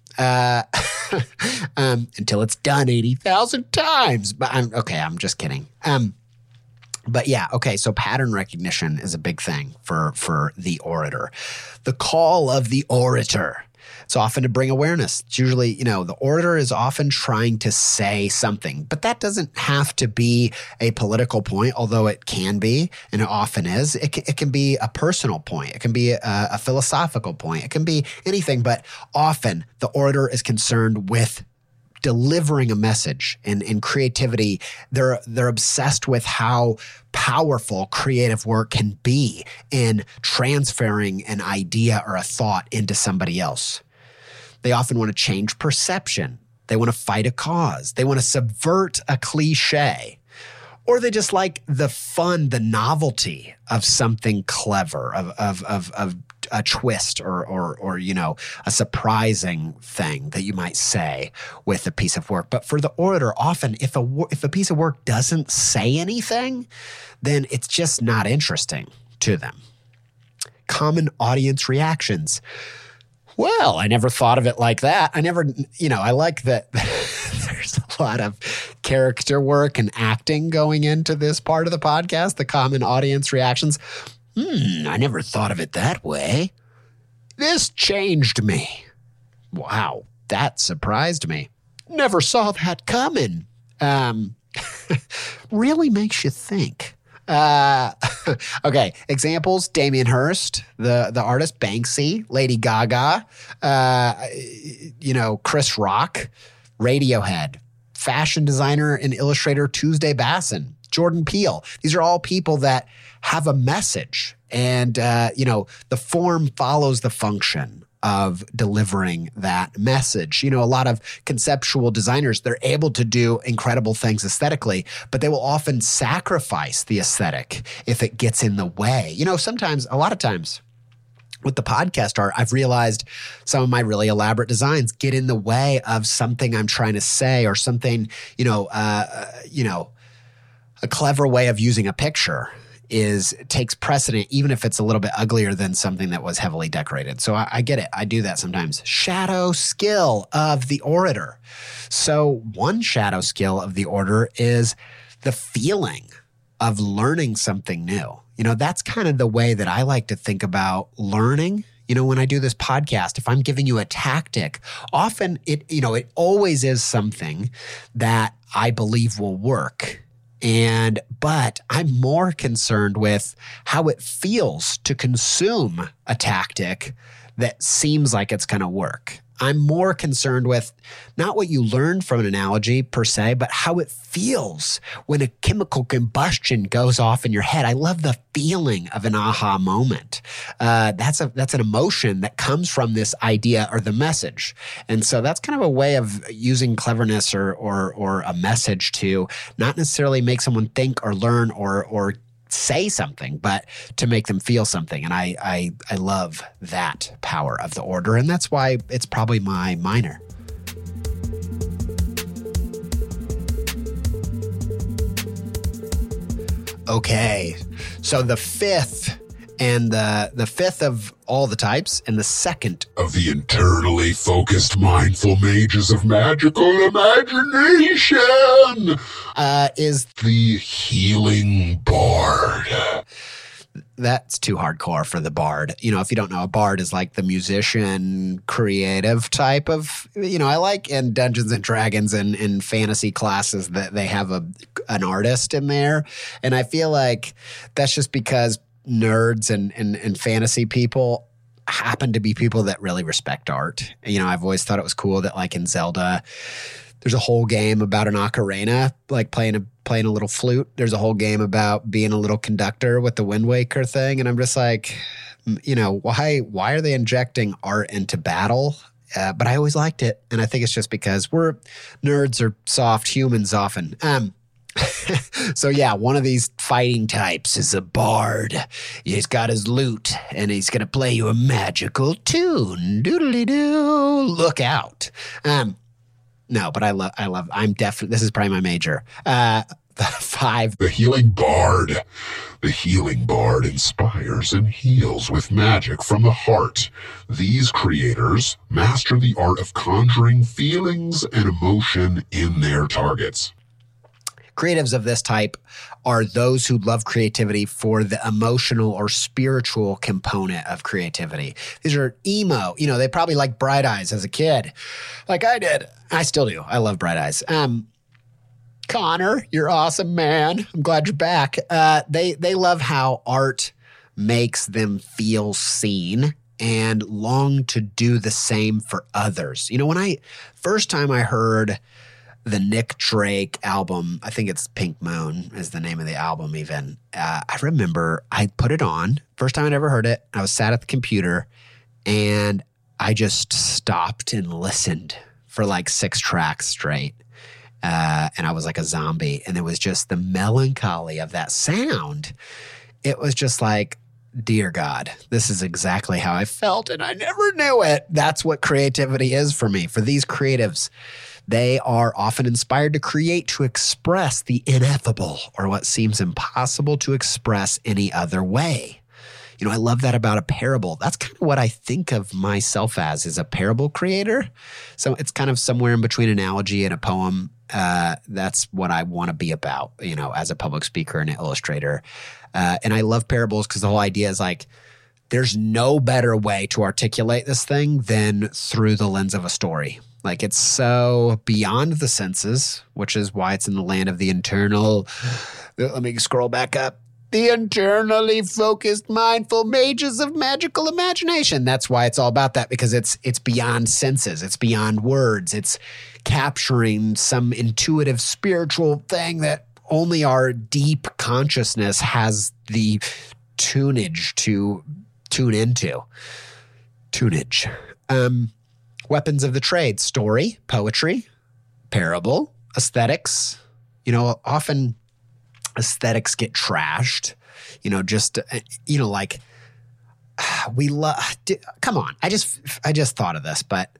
Until it's done 80,000 times. But I'm just kidding. But yeah, okay, so pattern recognition is a big thing for the orator. The call of the orator. It's often to bring awareness. It's usually, the orator is often trying to say something, but that doesn't have to be a political point, although it can be, and it often is. It can be a personal point. It can be a philosophical point. It can be anything, but often the orator is concerned with delivering a message. And in creativity, they're obsessed with how powerful creative work can be in transferring an idea or a thought into somebody else. They often want to change perception. They want to fight a cause. They want to subvert a cliche. Or they just like the fun, the novelty of something clever, of a twist or a surprising thing that you might say with a piece of work. But for the orator, often if a piece of work doesn't say anything, then it's just not interesting to them. Common audience reactions. Well, I never thought of it like that. I like that there's a lot of character work and acting going into this part of the podcast, the common audience reactions. I never thought of it that way. This changed me. Wow, that surprised me. Never saw that coming. Really makes you think. Okay, examples: Damien Hirst, the artist; Banksy, Lady Gaga, Chris Rock, Radiohead, fashion designer and illustrator Tuesday Basson, Jordan Peele. These are all people that have a message, and the form follows the function of delivering that message. A lot of conceptual designers, they're able to do incredible things aesthetically, but they will often sacrifice the aesthetic if it gets in the way. A lot of times with the podcast art, I've realized some of my really elaborate designs get in the way of something I'm trying to say, or something, a clever way of using a picture takes precedent, even if it's a little bit uglier than something that was heavily decorated. So I get it. I do that sometimes. Shadow skill of the orator. So one shadow skill of the orator is the feeling of learning something new. That's kind of the way that I like to think about learning. When I do this podcast, if I'm giving you a tactic, often it always is something that I believe will work. But I'm more concerned with how it feels to consume a tactic that seems like it's going to work. I'm more concerned with not what you learned from an analogy per se, but how it feels when a chemical combustion goes off in your head. I love the feeling of an aha moment. That's an emotion that comes from this idea or the message. And so that's kind of a way of using cleverness or a message to not necessarily make someone think or learn or say something, but to make them feel something. And I love that power of the order. And that's why it's probably my minor. Okay. So the fifth of all the types, and the second of the internally focused mindful mages of magical imagination is the healing bard. That's too hardcore for the bard. If you don't know, a bard is like the musician, creative type of, I like in Dungeons and Dragons and in fantasy classes that they have an artist in there. And I feel like that's just because nerds and fantasy people happen to be people that really respect art. I've always thought it was cool that, like in Zelda, there's a whole game about an ocarina, like playing a little flute. There's a whole game about being a little conductor with the Wind Waker thing. And I'm just like, why are they injecting art into battle? But I always liked it. And I think it's just because nerds are soft humans often. So yeah, one of these fighting types is a bard. He's got his lute and he's going to play you a magical tune. Doodly-doo. Look out. No, but this is probably my major. The 5. The healing bard. The healing bard inspires and heals with magic from the heart. These creators master the art of conjuring feelings and emotion in their targets. Creatives of this type are those who love creativity for the emotional or spiritual component of creativity. These are emo. They probably like Bright Eyes as a kid, like I did. I still do. I love Bright Eyes. Connor, you're awesome, man. I'm glad you're back. They love how art makes them feel seen and long to do the same for others. When first time I heard the Nick Drake album, I think it's Pink Moon is the name of the album even. I remember I put it on, first time I'd ever heard it. I was sat at the computer and I just stopped and listened for like 6 tracks straight. And I was like a zombie. And it was just the melancholy of that sound. It was just like, dear God, this is exactly how I felt. And I never knew it. That's what creativity is for me. For these creatives, they are often inspired to create to express the ineffable or what seems impossible to express any other way. I love that about a parable. That's kind of what I think of myself as, is a parable creator. So it's kind of somewhere in between analogy and a poem. That's what I want to be about, as a public speaker and an illustrator. And I love parables because the whole idea is like, there's no better way to articulate this thing than through the lens of a story. Like, it's so beyond the senses, which is why it's in the land of the internal. Let me scroll back up. The internally focused, mindful mages of magical imagination. That's why it's all about that, because it's beyond senses. It's beyond words. It's capturing some intuitive spiritual thing that only our deep consciousness has the tunage to tune into. Tunage. Weapons of the trade: story, poetry, parable, aesthetics. Often aesthetics get trashed. Like we love. Come on, I just thought of this, but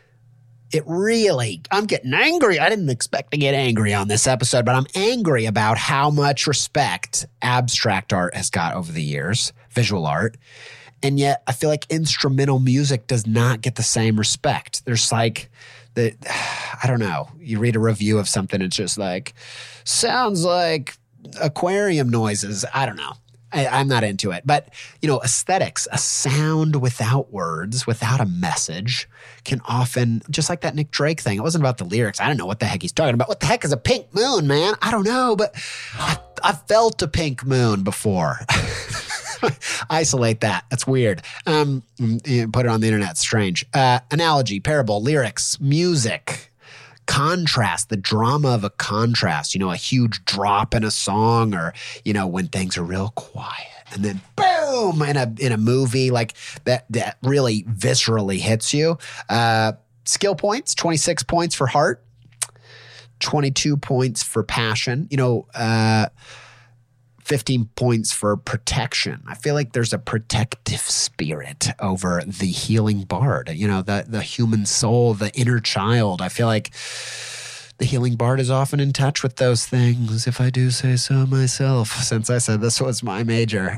I'm getting angry. I didn't expect to get angry on this episode, but I'm angry about how much respect abstract art has got over the years, visual art. And yet I feel like instrumental music does not get the same respect. There's like I don't know. You read a review of something, it's just like, sounds like aquarium noises. I don't know. I'm not into it. But, aesthetics, a sound without words, without a message, can often, just like that Nick Drake thing, it wasn't about the lyrics. I don't know what the heck he's talking about. What the heck is a pink moon, man? I don't know, but I felt a pink moon before. Isolate that. That's weird. Put it on the internet. It's strange. Analogy, parable, lyrics, music, contrast, the drama of a contrast, a huge drop in a song, or, when things are real quiet and then boom in a movie like that really viscerally hits you. Skill points, 26 points for heart, 22 points for passion, 15 points for protection. I feel like there's a protective spirit over the healing bard, the human soul, the inner child. I feel like the healing bard is often in touch with those things, if I do say so myself, since I said this was my major.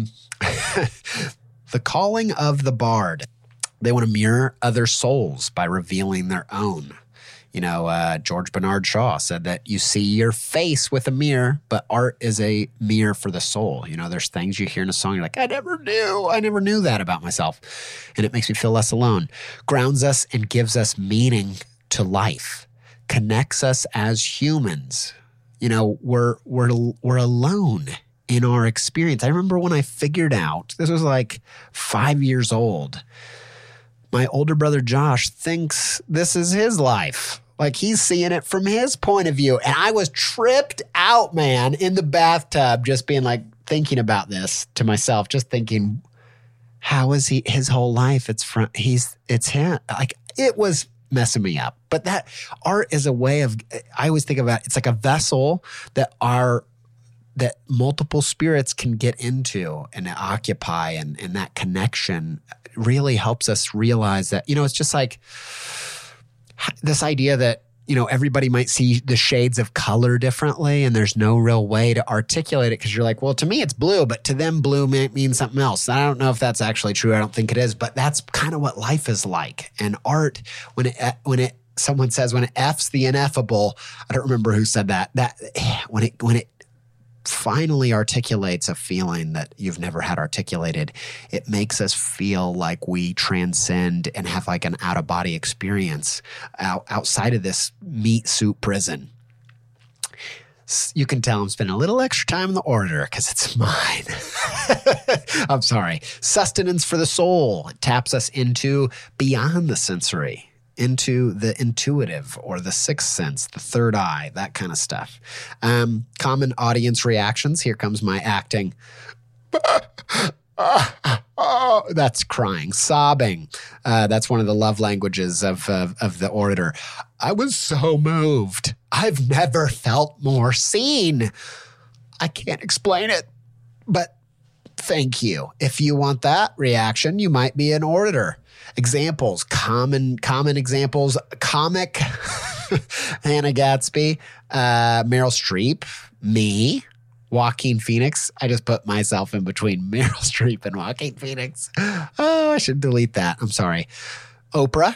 The calling of the bard. They want to mirror other souls by revealing their own. George Bernard Shaw said that you see your face with a mirror, but art is a mirror for the soul. There's things you hear in a song, you're like, I never knew that about myself. And it makes me feel less alone. Grounds us and gives us meaning to life. Connects us as humans. We're alone in our experience. I remember when I figured out, this was like 5 years old, my older brother Josh thinks this is his life. Like, he's seeing it from his point of view. And I was tripped out, man, in the bathtub, just being like, thinking about this to myself, just thinking, how is his whole life? It's him. Like, it was messing me up. But that art is a way of, I always think about, it's like a vessel that multiple spirits can get into and occupy, and that connection really helps us realize that, it's just like this idea that, everybody might see the shades of color differently, and there's no real way to articulate it because you're like, well, to me it's blue, but to them blue might mean something else. I don't know if that's actually true. I don't think it is, but that's kind of what life is like. And art, someone says when it F's the ineffable, I don't remember who said that when it finally articulates a feeling that you've never had articulated, it makes us feel like we transcend and have like an out-of-body experience outside of this meat suit prison. You can tell I'm spending a little extra time in the order because it's mine. I'm sorry. Sustenance for the soul. It taps us into beyond the sensory, into the intuitive or the sixth sense, the third eye, that kind of stuff. Common audience reactions. Here comes my acting. That's crying, sobbing. That's one of the love languages of the orator. I was so moved. I've never felt more seen. I can't explain it, but thank you. If you want that reaction, you might be an orator. Examples, common examples, comic, Hannah Gatsby, Meryl Streep, me, Joaquin Phoenix. I just put myself in between Meryl Streep and Joaquin Phoenix. Oh, I should delete that. I'm sorry. Oprah.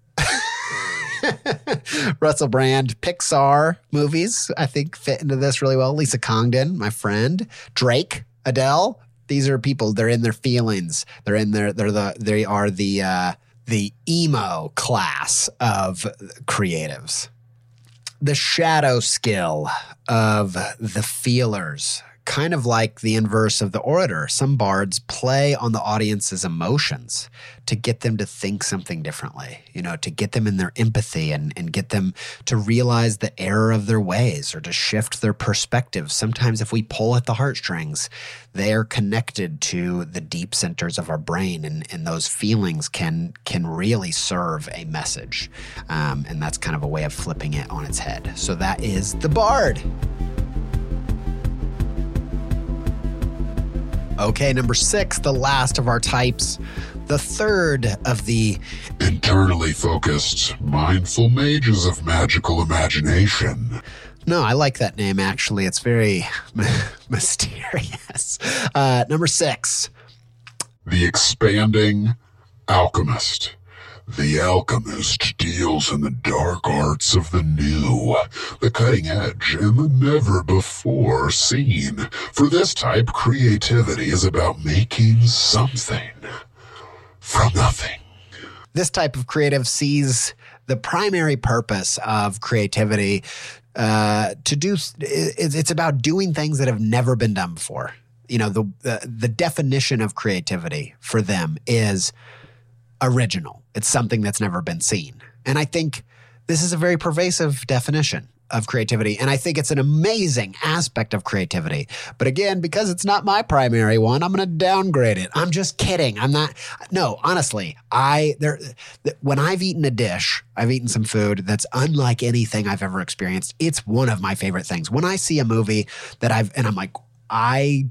Russell Brand. Pixar movies, I think, fit into this really well. Lisa Congdon, my friend. Drake. Adele. These are people, they're in their feelings. They are the emo class of creatives. The shadow skill of the feelers, kind of like the inverse of the orator. Some bards play on the audience's emotions to get them to think something differently, to get them in their empathy and get them to realize the error of their ways or to shift their perspective. Sometimes if we pull at the heartstrings, they are connected to the deep centers of our brain, and those feelings can really serve a message. And that's kind of a way of flipping it on its head. So that is the bard. Okay, number 6, the last of our types, the third of the internally focused, mindful mages of magical imagination. No, I like that name, actually. It's very mysterious. Number 6. The expanding alchemist. The alchemist deals in the dark arts of the new, the cutting edge, and the never-before seen. For this type, creativity is about making something from nothing. This type of creative sees the primary purpose of creativity it's about doing things that have never been done before. The definition of creativity for them is original. It's something that's never been seen. And I think this is a very pervasive definition of creativity. And I think it's an amazing aspect of creativity. But again, because it's not my primary one, I'm going to downgrade it. I'm just kidding. No, honestly, when I've eaten a dish, I've eaten some food that's unlike anything I've ever experienced. It's one of my favorite things. When I see a movie I'm like, I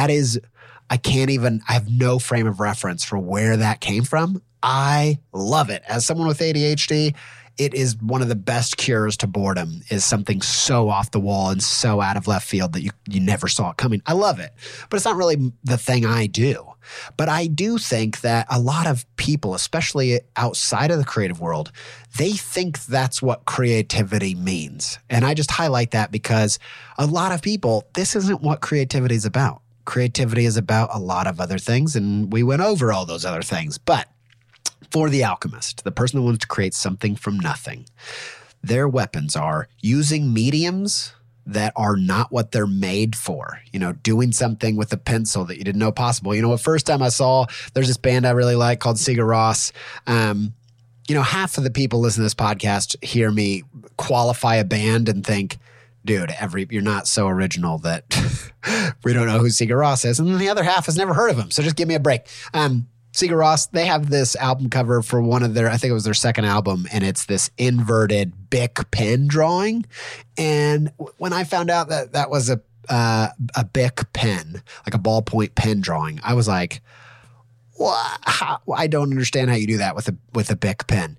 have no frame of reference for where that came from. I love it. As someone with ADHD, it is one of the best cures to boredom, is something so off the wall and so out of left field that you never saw it coming. I love it, but it's not really the thing I do. But I do think that a lot of people, especially outside of the creative world, they think that's what creativity means. And I just highlight that because a lot of people, this isn't what creativity is about. Creativity is about a lot of other things, and we went over all those other things. But for the alchemist, the person who wants to create something from nothing, their weapons are using mediums that are not what they're made for. Doing something with a pencil that you didn't know possible. The first time I saw, there's this band I really like called Sigur Rós. Half of the people listening to this podcast hear me qualify a band and think, dude, you're not so original that we don't know who Sigur Rós is. And then the other half has never heard of him. So just give me a break. Sigur Rós, they have this album cover for I think it was their second album, and it's this inverted Bic pen drawing. And when I found out that was a Bic pen, like a ballpoint pen drawing, I was like, what? I don't understand how you do that with a Bic pen.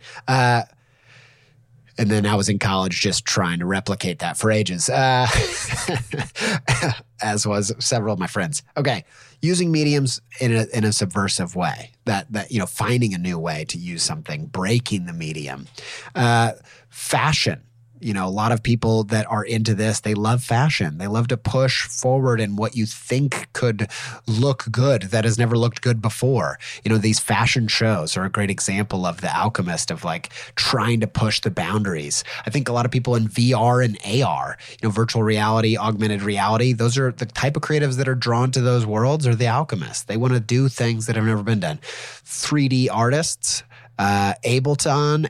And then I was in college just trying to replicate that for ages, as was several of my friends. Okay, using mediums in a subversive way, that finding a new way to use something, breaking the medium. Fashion. A lot of people that are into this, they love fashion. They love to push forward in what you think could look good that has never looked good before. These fashion shows are a great example of the alchemist, of like trying to push the boundaries. I think a lot of people in VR and AR, virtual reality, augmented reality, those are the type of creatives that are drawn to those worlds, are the alchemists. They want to do things that have never been done. 3D artists, Ableton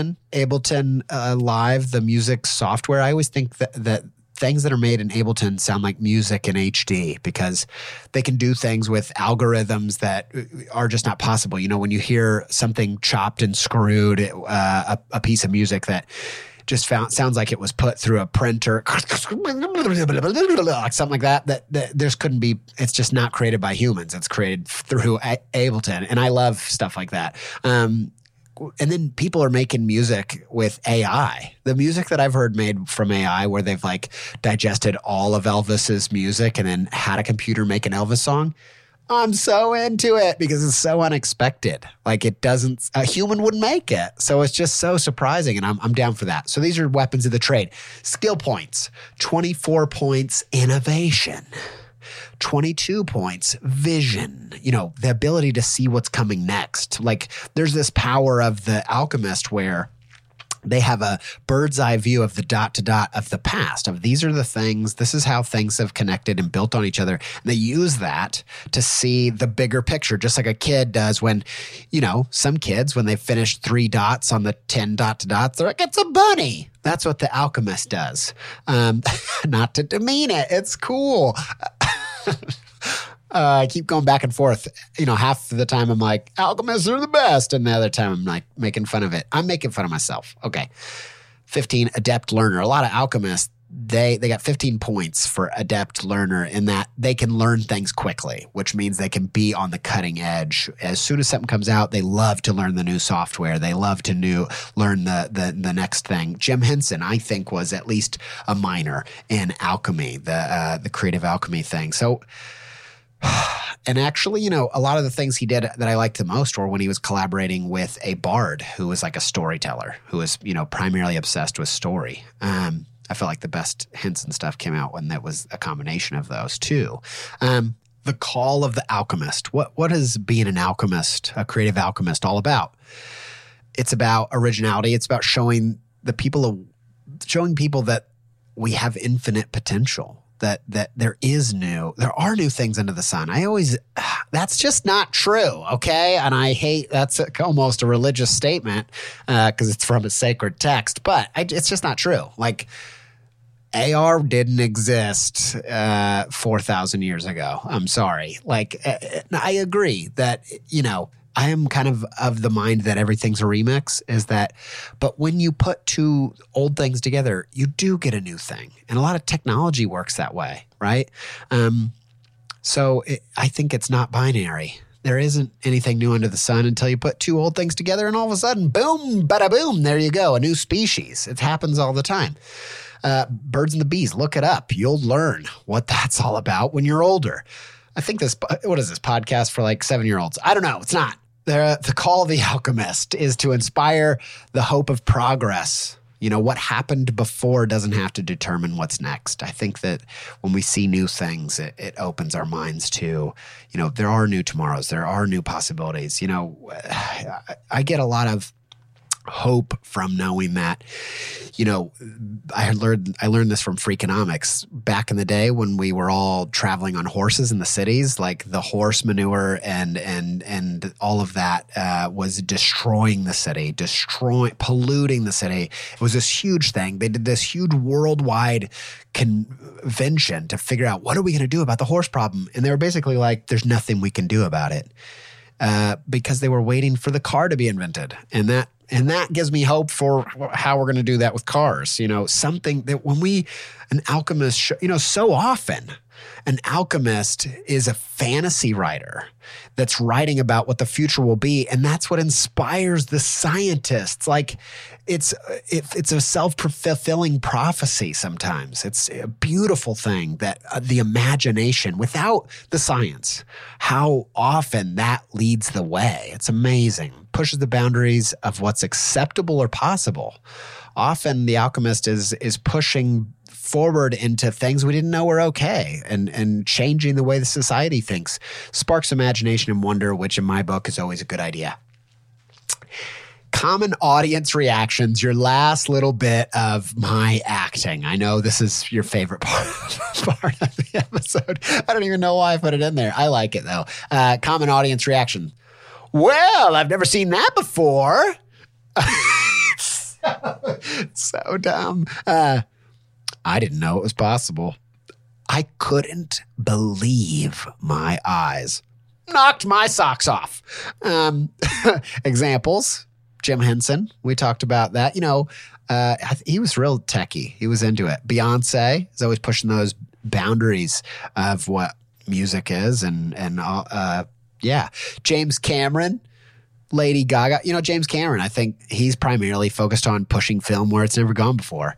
Live, the music software. I always think that things that are made in Ableton sound like music in HD because they can do things with algorithms that are just not possible. When you hear something chopped and screwed, a piece of music that just sounds like it was put through a printer, something like that there's couldn't be, it's just not created by humans. It's created through Ableton. And I love stuff like that. and then people are making music with AI. The music that I've heard made from AI, where they've like digested all of Elvis's music and then had a computer make an Elvis song. I'm so into it because it's so unexpected. Like a human wouldn't make it. So it's just so surprising, and I'm down for that. So these are weapons of the trade. Skill points, 24 points, innovation. 22 points, vision, the ability to see what's coming next. Like there's this power of the alchemist where they have a bird's eye view of the dot to dot of the past, of these are the things, this is how things have connected and built on each other. And they use that to see the bigger picture, just like a kid does when, some kids, when they finish 3 dots on the 10 dot to dots, they're like, it's a bunny. That's what the alchemist does. Not to demean it. It's cool. I keep going back and forth. Half of the time I'm like, alchemists are the best. And the other time I'm like making fun of it. I'm making fun of myself. Okay. 15, adept learner. A lot of alchemists, they got 15 points for adept learner in that they can learn things quickly, which means they can be on the cutting edge. As soon as something comes out, they love to learn the new software. They love to learn the next thing. Jim Henson, I think, was at least a minor in alchemy, the creative alchemy thing. So, and actually, a lot of the things he did that I liked the most were when he was collaborating with a bard who was like a storyteller, who was, primarily obsessed with story. I felt like the best Henson stuff came out when that was a combination of those two. The call of the alchemist. What is being an alchemist, a creative alchemist, all about? It's about originality. It's about showing people that we have infinite potential. That there are new things under the sun. That's just not true, okay? And I hate, that's almost a religious statement because it's from a sacred text, but it's just not true. Like AR didn't exist 4,000 years ago. I'm sorry. Like I agree that, I am kind of the mind that everything's a remix but when you put two old things together, you do get a new thing. And a lot of technology works that way, right? I think it's not binary. There isn't anything new under the sun until you put two old things together and all of a sudden, boom, bada boom, there you go, a new species. It happens all the time. Birds and the bees, look it up. You'll learn what that's all about when you're older. I think what is this podcast for like 7-year-olds? I don't know. It's not. The call of the alchemist is to inspire the hope of progress. What happened before doesn't have to determine what's next. I think that when we see new things, it opens our minds to, there are new tomorrows. There are new possibilities. I get a lot of hope from knowing that, I learned this from Freakonomics back in the day when we were all traveling on horses in the cities, like the horse manure and all of that was destroying the city, polluting the city. It was this huge thing. They did this huge worldwide convention to figure out what are we going to do about the horse problem. And they were basically like, there's nothing we can do about it because they were waiting for the car to be invented. And that gives me hope for how we're going to do that with cars. Something that an alchemist, so often an alchemist is a fantasy writer that's writing about what the future will be. And that's what inspires the scientists. Like it's a self-fulfilling prophecy sometimes. It's a beautiful thing that the imagination without the science, how often that leads the way. It's amazing. Pushes the boundaries of what's acceptable or possible. Often the alchemist is pushing forward into things we didn't know were okay and changing the way the society thinks. Sparks imagination and wonder, which in my book is always a good idea. Common audience reactions, your last little bit of my acting. I know this is your favorite part of the episode. I don't even know why I put it in there. I like it though. Common audience reaction. Well, I've never seen that before. So dumb. I didn't know it was possible. I couldn't believe my eyes. Knocked my socks off. Examples. Jim Henson. We talked about that. He was real techie. He was into it. Beyonce is always pushing those boundaries of what music is and James Cameron. Lady Gaga, James Cameron, I think he's primarily focused on pushing film where it's never gone before.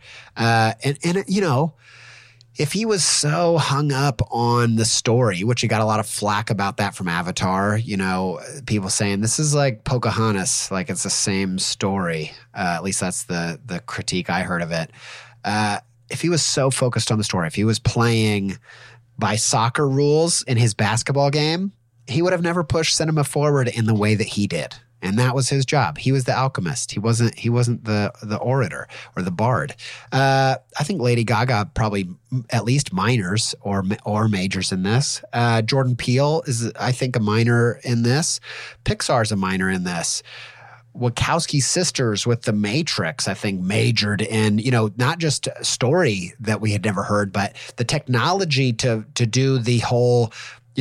If he was so hung up on the story, which he got a lot of flack about that from Avatar, people saying this is like Pocahontas, like it's the same story. At least that's the critique I heard of it. If he was so focused on the story, if he was playing by soccer rules in his basketball game, he would have never pushed cinema forward in the way that he did. And that was his job. He was the alchemist. He wasn't the orator or the bard. I think Lady Gaga probably at least minors or majors in this. Jordan Peele is, I think, a minor in this. Pixar's a minor in this. Wachowski sisters with The Matrix, I think, majored in, not just story that we had never heard, but the technology to do the whole,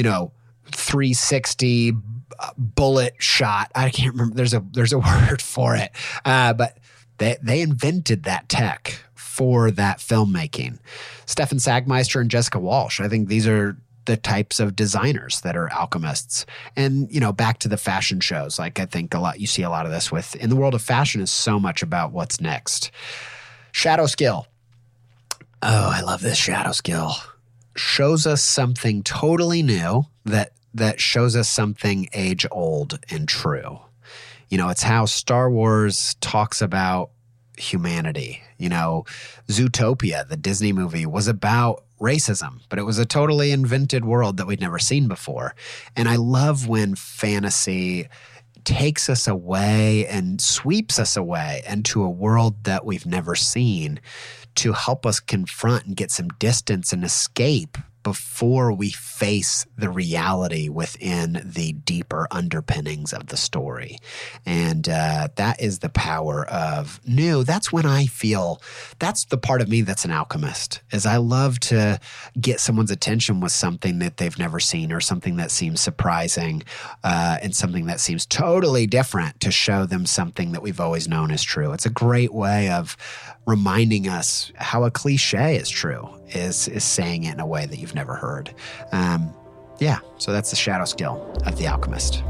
360 bullet shot. I can't remember. There's a word for it. But they invented that tech for that filmmaking. Stefan Sagmeister and Jessica Walsh. I think these are the types of designers that are alchemists. And, back to the fashion shows. Like I think you see a lot of this in the world of fashion is so much about what's next. Shadow skill. Oh, I love this shadow skill. Shows us something totally new that shows us something age old and true. It's how Star Wars talks about humanity. Zootopia, the Disney movie, was about racism, but it was a totally invented world that we'd never seen before. And I love when fantasy takes us away and sweeps us away into a world that we've never seen to help us confront and get some distance and escape before we face the reality within the deeper underpinnings of the story. And that is the power of new. That's when I feel, that's the part of me that's an alchemist, is I love to get someone's attention with something that they've never seen or something that seems surprising and something that seems totally different to show them something that we've always known is true. It's a great way of reminding us how a cliche is true, is saying it in a way that you've never heard. So that's the shadow skill of the alchemist.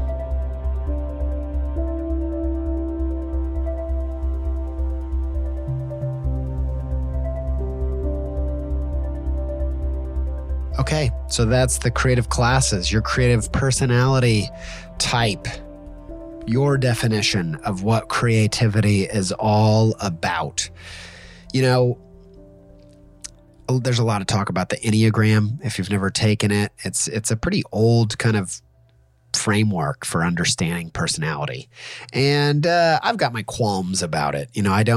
Okay, so that's the creative classes, your creative personality type, your definition of what creativity is all about. There's a lot of talk about the Enneagram. If you've never taken it, it's a pretty old kind of framework for understanding personality. And I've got my qualms about it.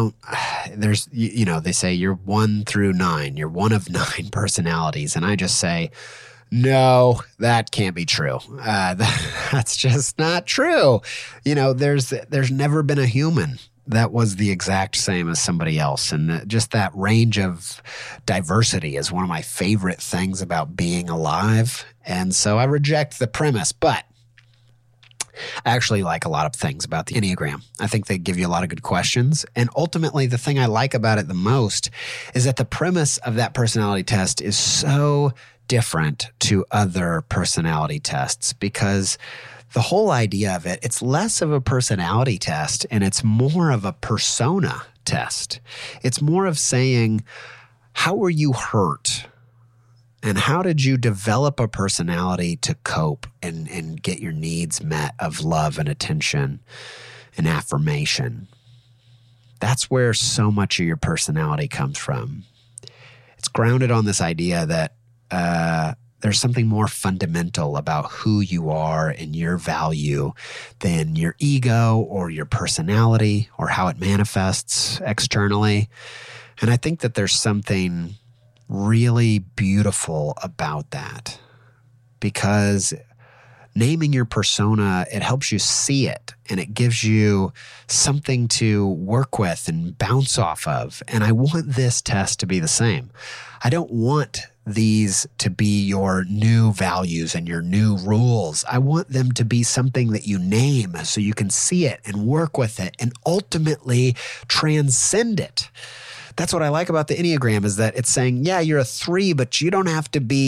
They say you're 1 through 9. You're one of 9 personalities. And I just say, no, that can't be true. That's just not true. There's never been a human that was the exact same as somebody else. And just that range of diversity is one of my favorite things about being alive. And so I reject the premise, but I actually like a lot of things about the Enneagram. I think they give you a lot of good questions. And ultimately, the thing I like about it the most is that the premise of that personality test is so different to other personality tests, because the whole idea of it, it's less of a personality test and it's more of a persona test. It's more of saying, how were you hurt? And how did you develop a personality to cope and get your needs met of love and attention and affirmation? That's where so much of your personality comes from. It's grounded on this idea that there's something more fundamental about who you are and your value than your ego or your personality or how it manifests externally. And I think that there's something really beautiful about that, because naming your persona, it helps you see it and it gives you something to work with and bounce off of. And I want this test to be the same. I don't want these to be your new values and your new rules. I want them to be something that you name so you can see it and work with it and ultimately transcend it. That's what I like about the Enneagram, is that it's saying, yeah, you're a 3, but you don't have to be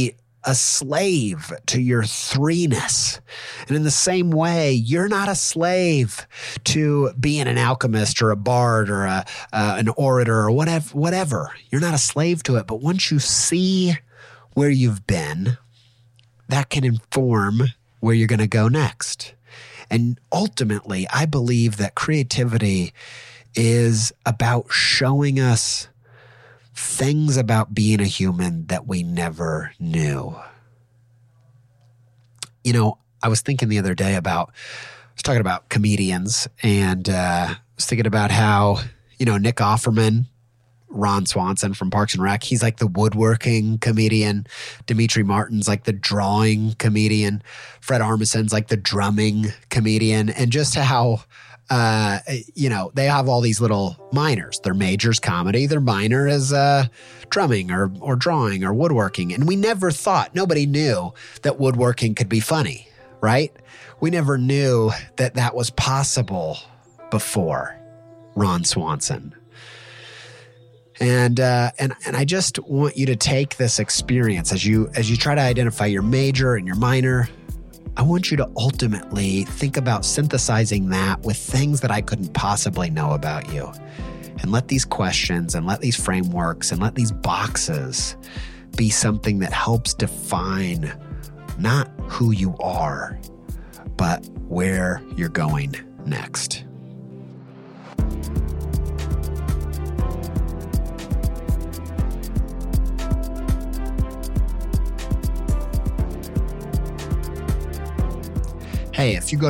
a slave to your threeness. And in the same way, you're not a slave to being an alchemist or a bard or an orator or whatever. You're not a slave to it. But once you see where you've been, that can inform where you're going to go next. And ultimately, I believe that creativity is about showing us things about being a human that we never knew. You know, I was thinking the other day I was talking about comedians, and I was thinking about how, Nick Offerman, Ron Swanson from Parks and Rec, he's like the woodworking comedian. Demetri Martin's like the drawing comedian. Fred Armisen's like the drumming comedian. And just how they have all these little minors. Their major's comedy. Their minor is drumming or drawing or woodworking. And we never thought, nobody knew that woodworking could be funny, right? We never knew that that was possible before Ron Swanson. And I just want you to take this experience as you try to identify your major and your minor. I want you to ultimately think about synthesizing that with things that I couldn't possibly know about you. And let these questions and let these frameworks and let these boxes be something that helps define not who you are, but where you're going next. Hey, if you go to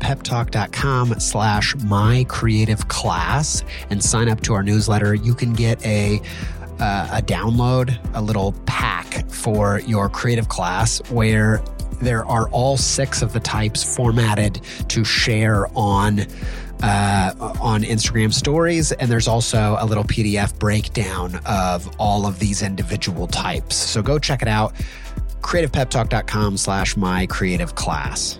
creativepeptalk.com/mycreativeclass and sign up to our newsletter, you can get a download, a little pack for your creative class where there are all 6 of the types formatted to share on Instagram stories. And there's also a little PDF breakdown of all of these individual types. So go check it out, creativepeptalk.com/mycreativeclass.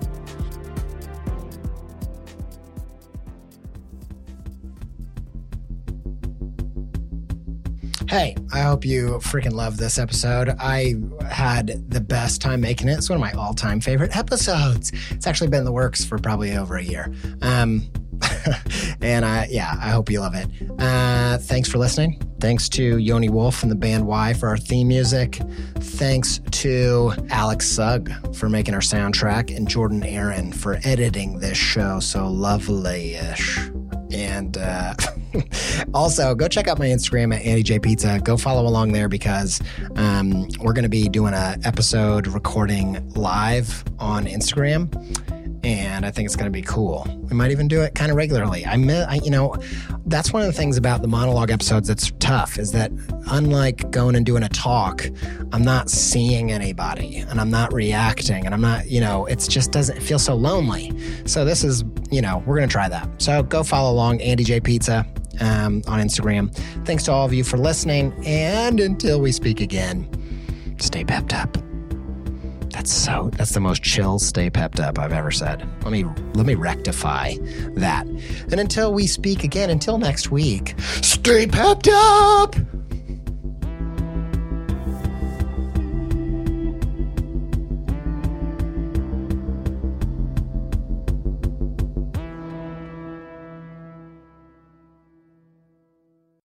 Hey, I hope you freaking love this episode. I had the best time making it. It's one of my all-time favorite episodes. It's actually been in the works for probably over a year. And I hope you love it. Thanks for listening. Thanks to Yoni Wolf and the band Y for our theme music. Thanks to Alex Sugg for making our soundtrack and Jordan Aaron for editing this show so lovely-ish. And also, go check out my Instagram at AndyJPizza. Go follow along there because we're going to be doing an episode recording live on Instagram. And I think it's going to be cool. We might even do it kind of regularly. That's one of the things about the monologue episodes that's tough is that unlike going and doing a talk, I'm not seeing anybody and I'm not reacting and I'm not, it just doesn't feel so lonely. So this is, we're going to try that. So go follow along, AndyJPizza on Instagram. Thanks to all of you for listening. And until we speak again, stay pepped up. That's the most chill stay pepped up I've ever said. Let me rectify that. And until we speak again, until next week, stay pepped up!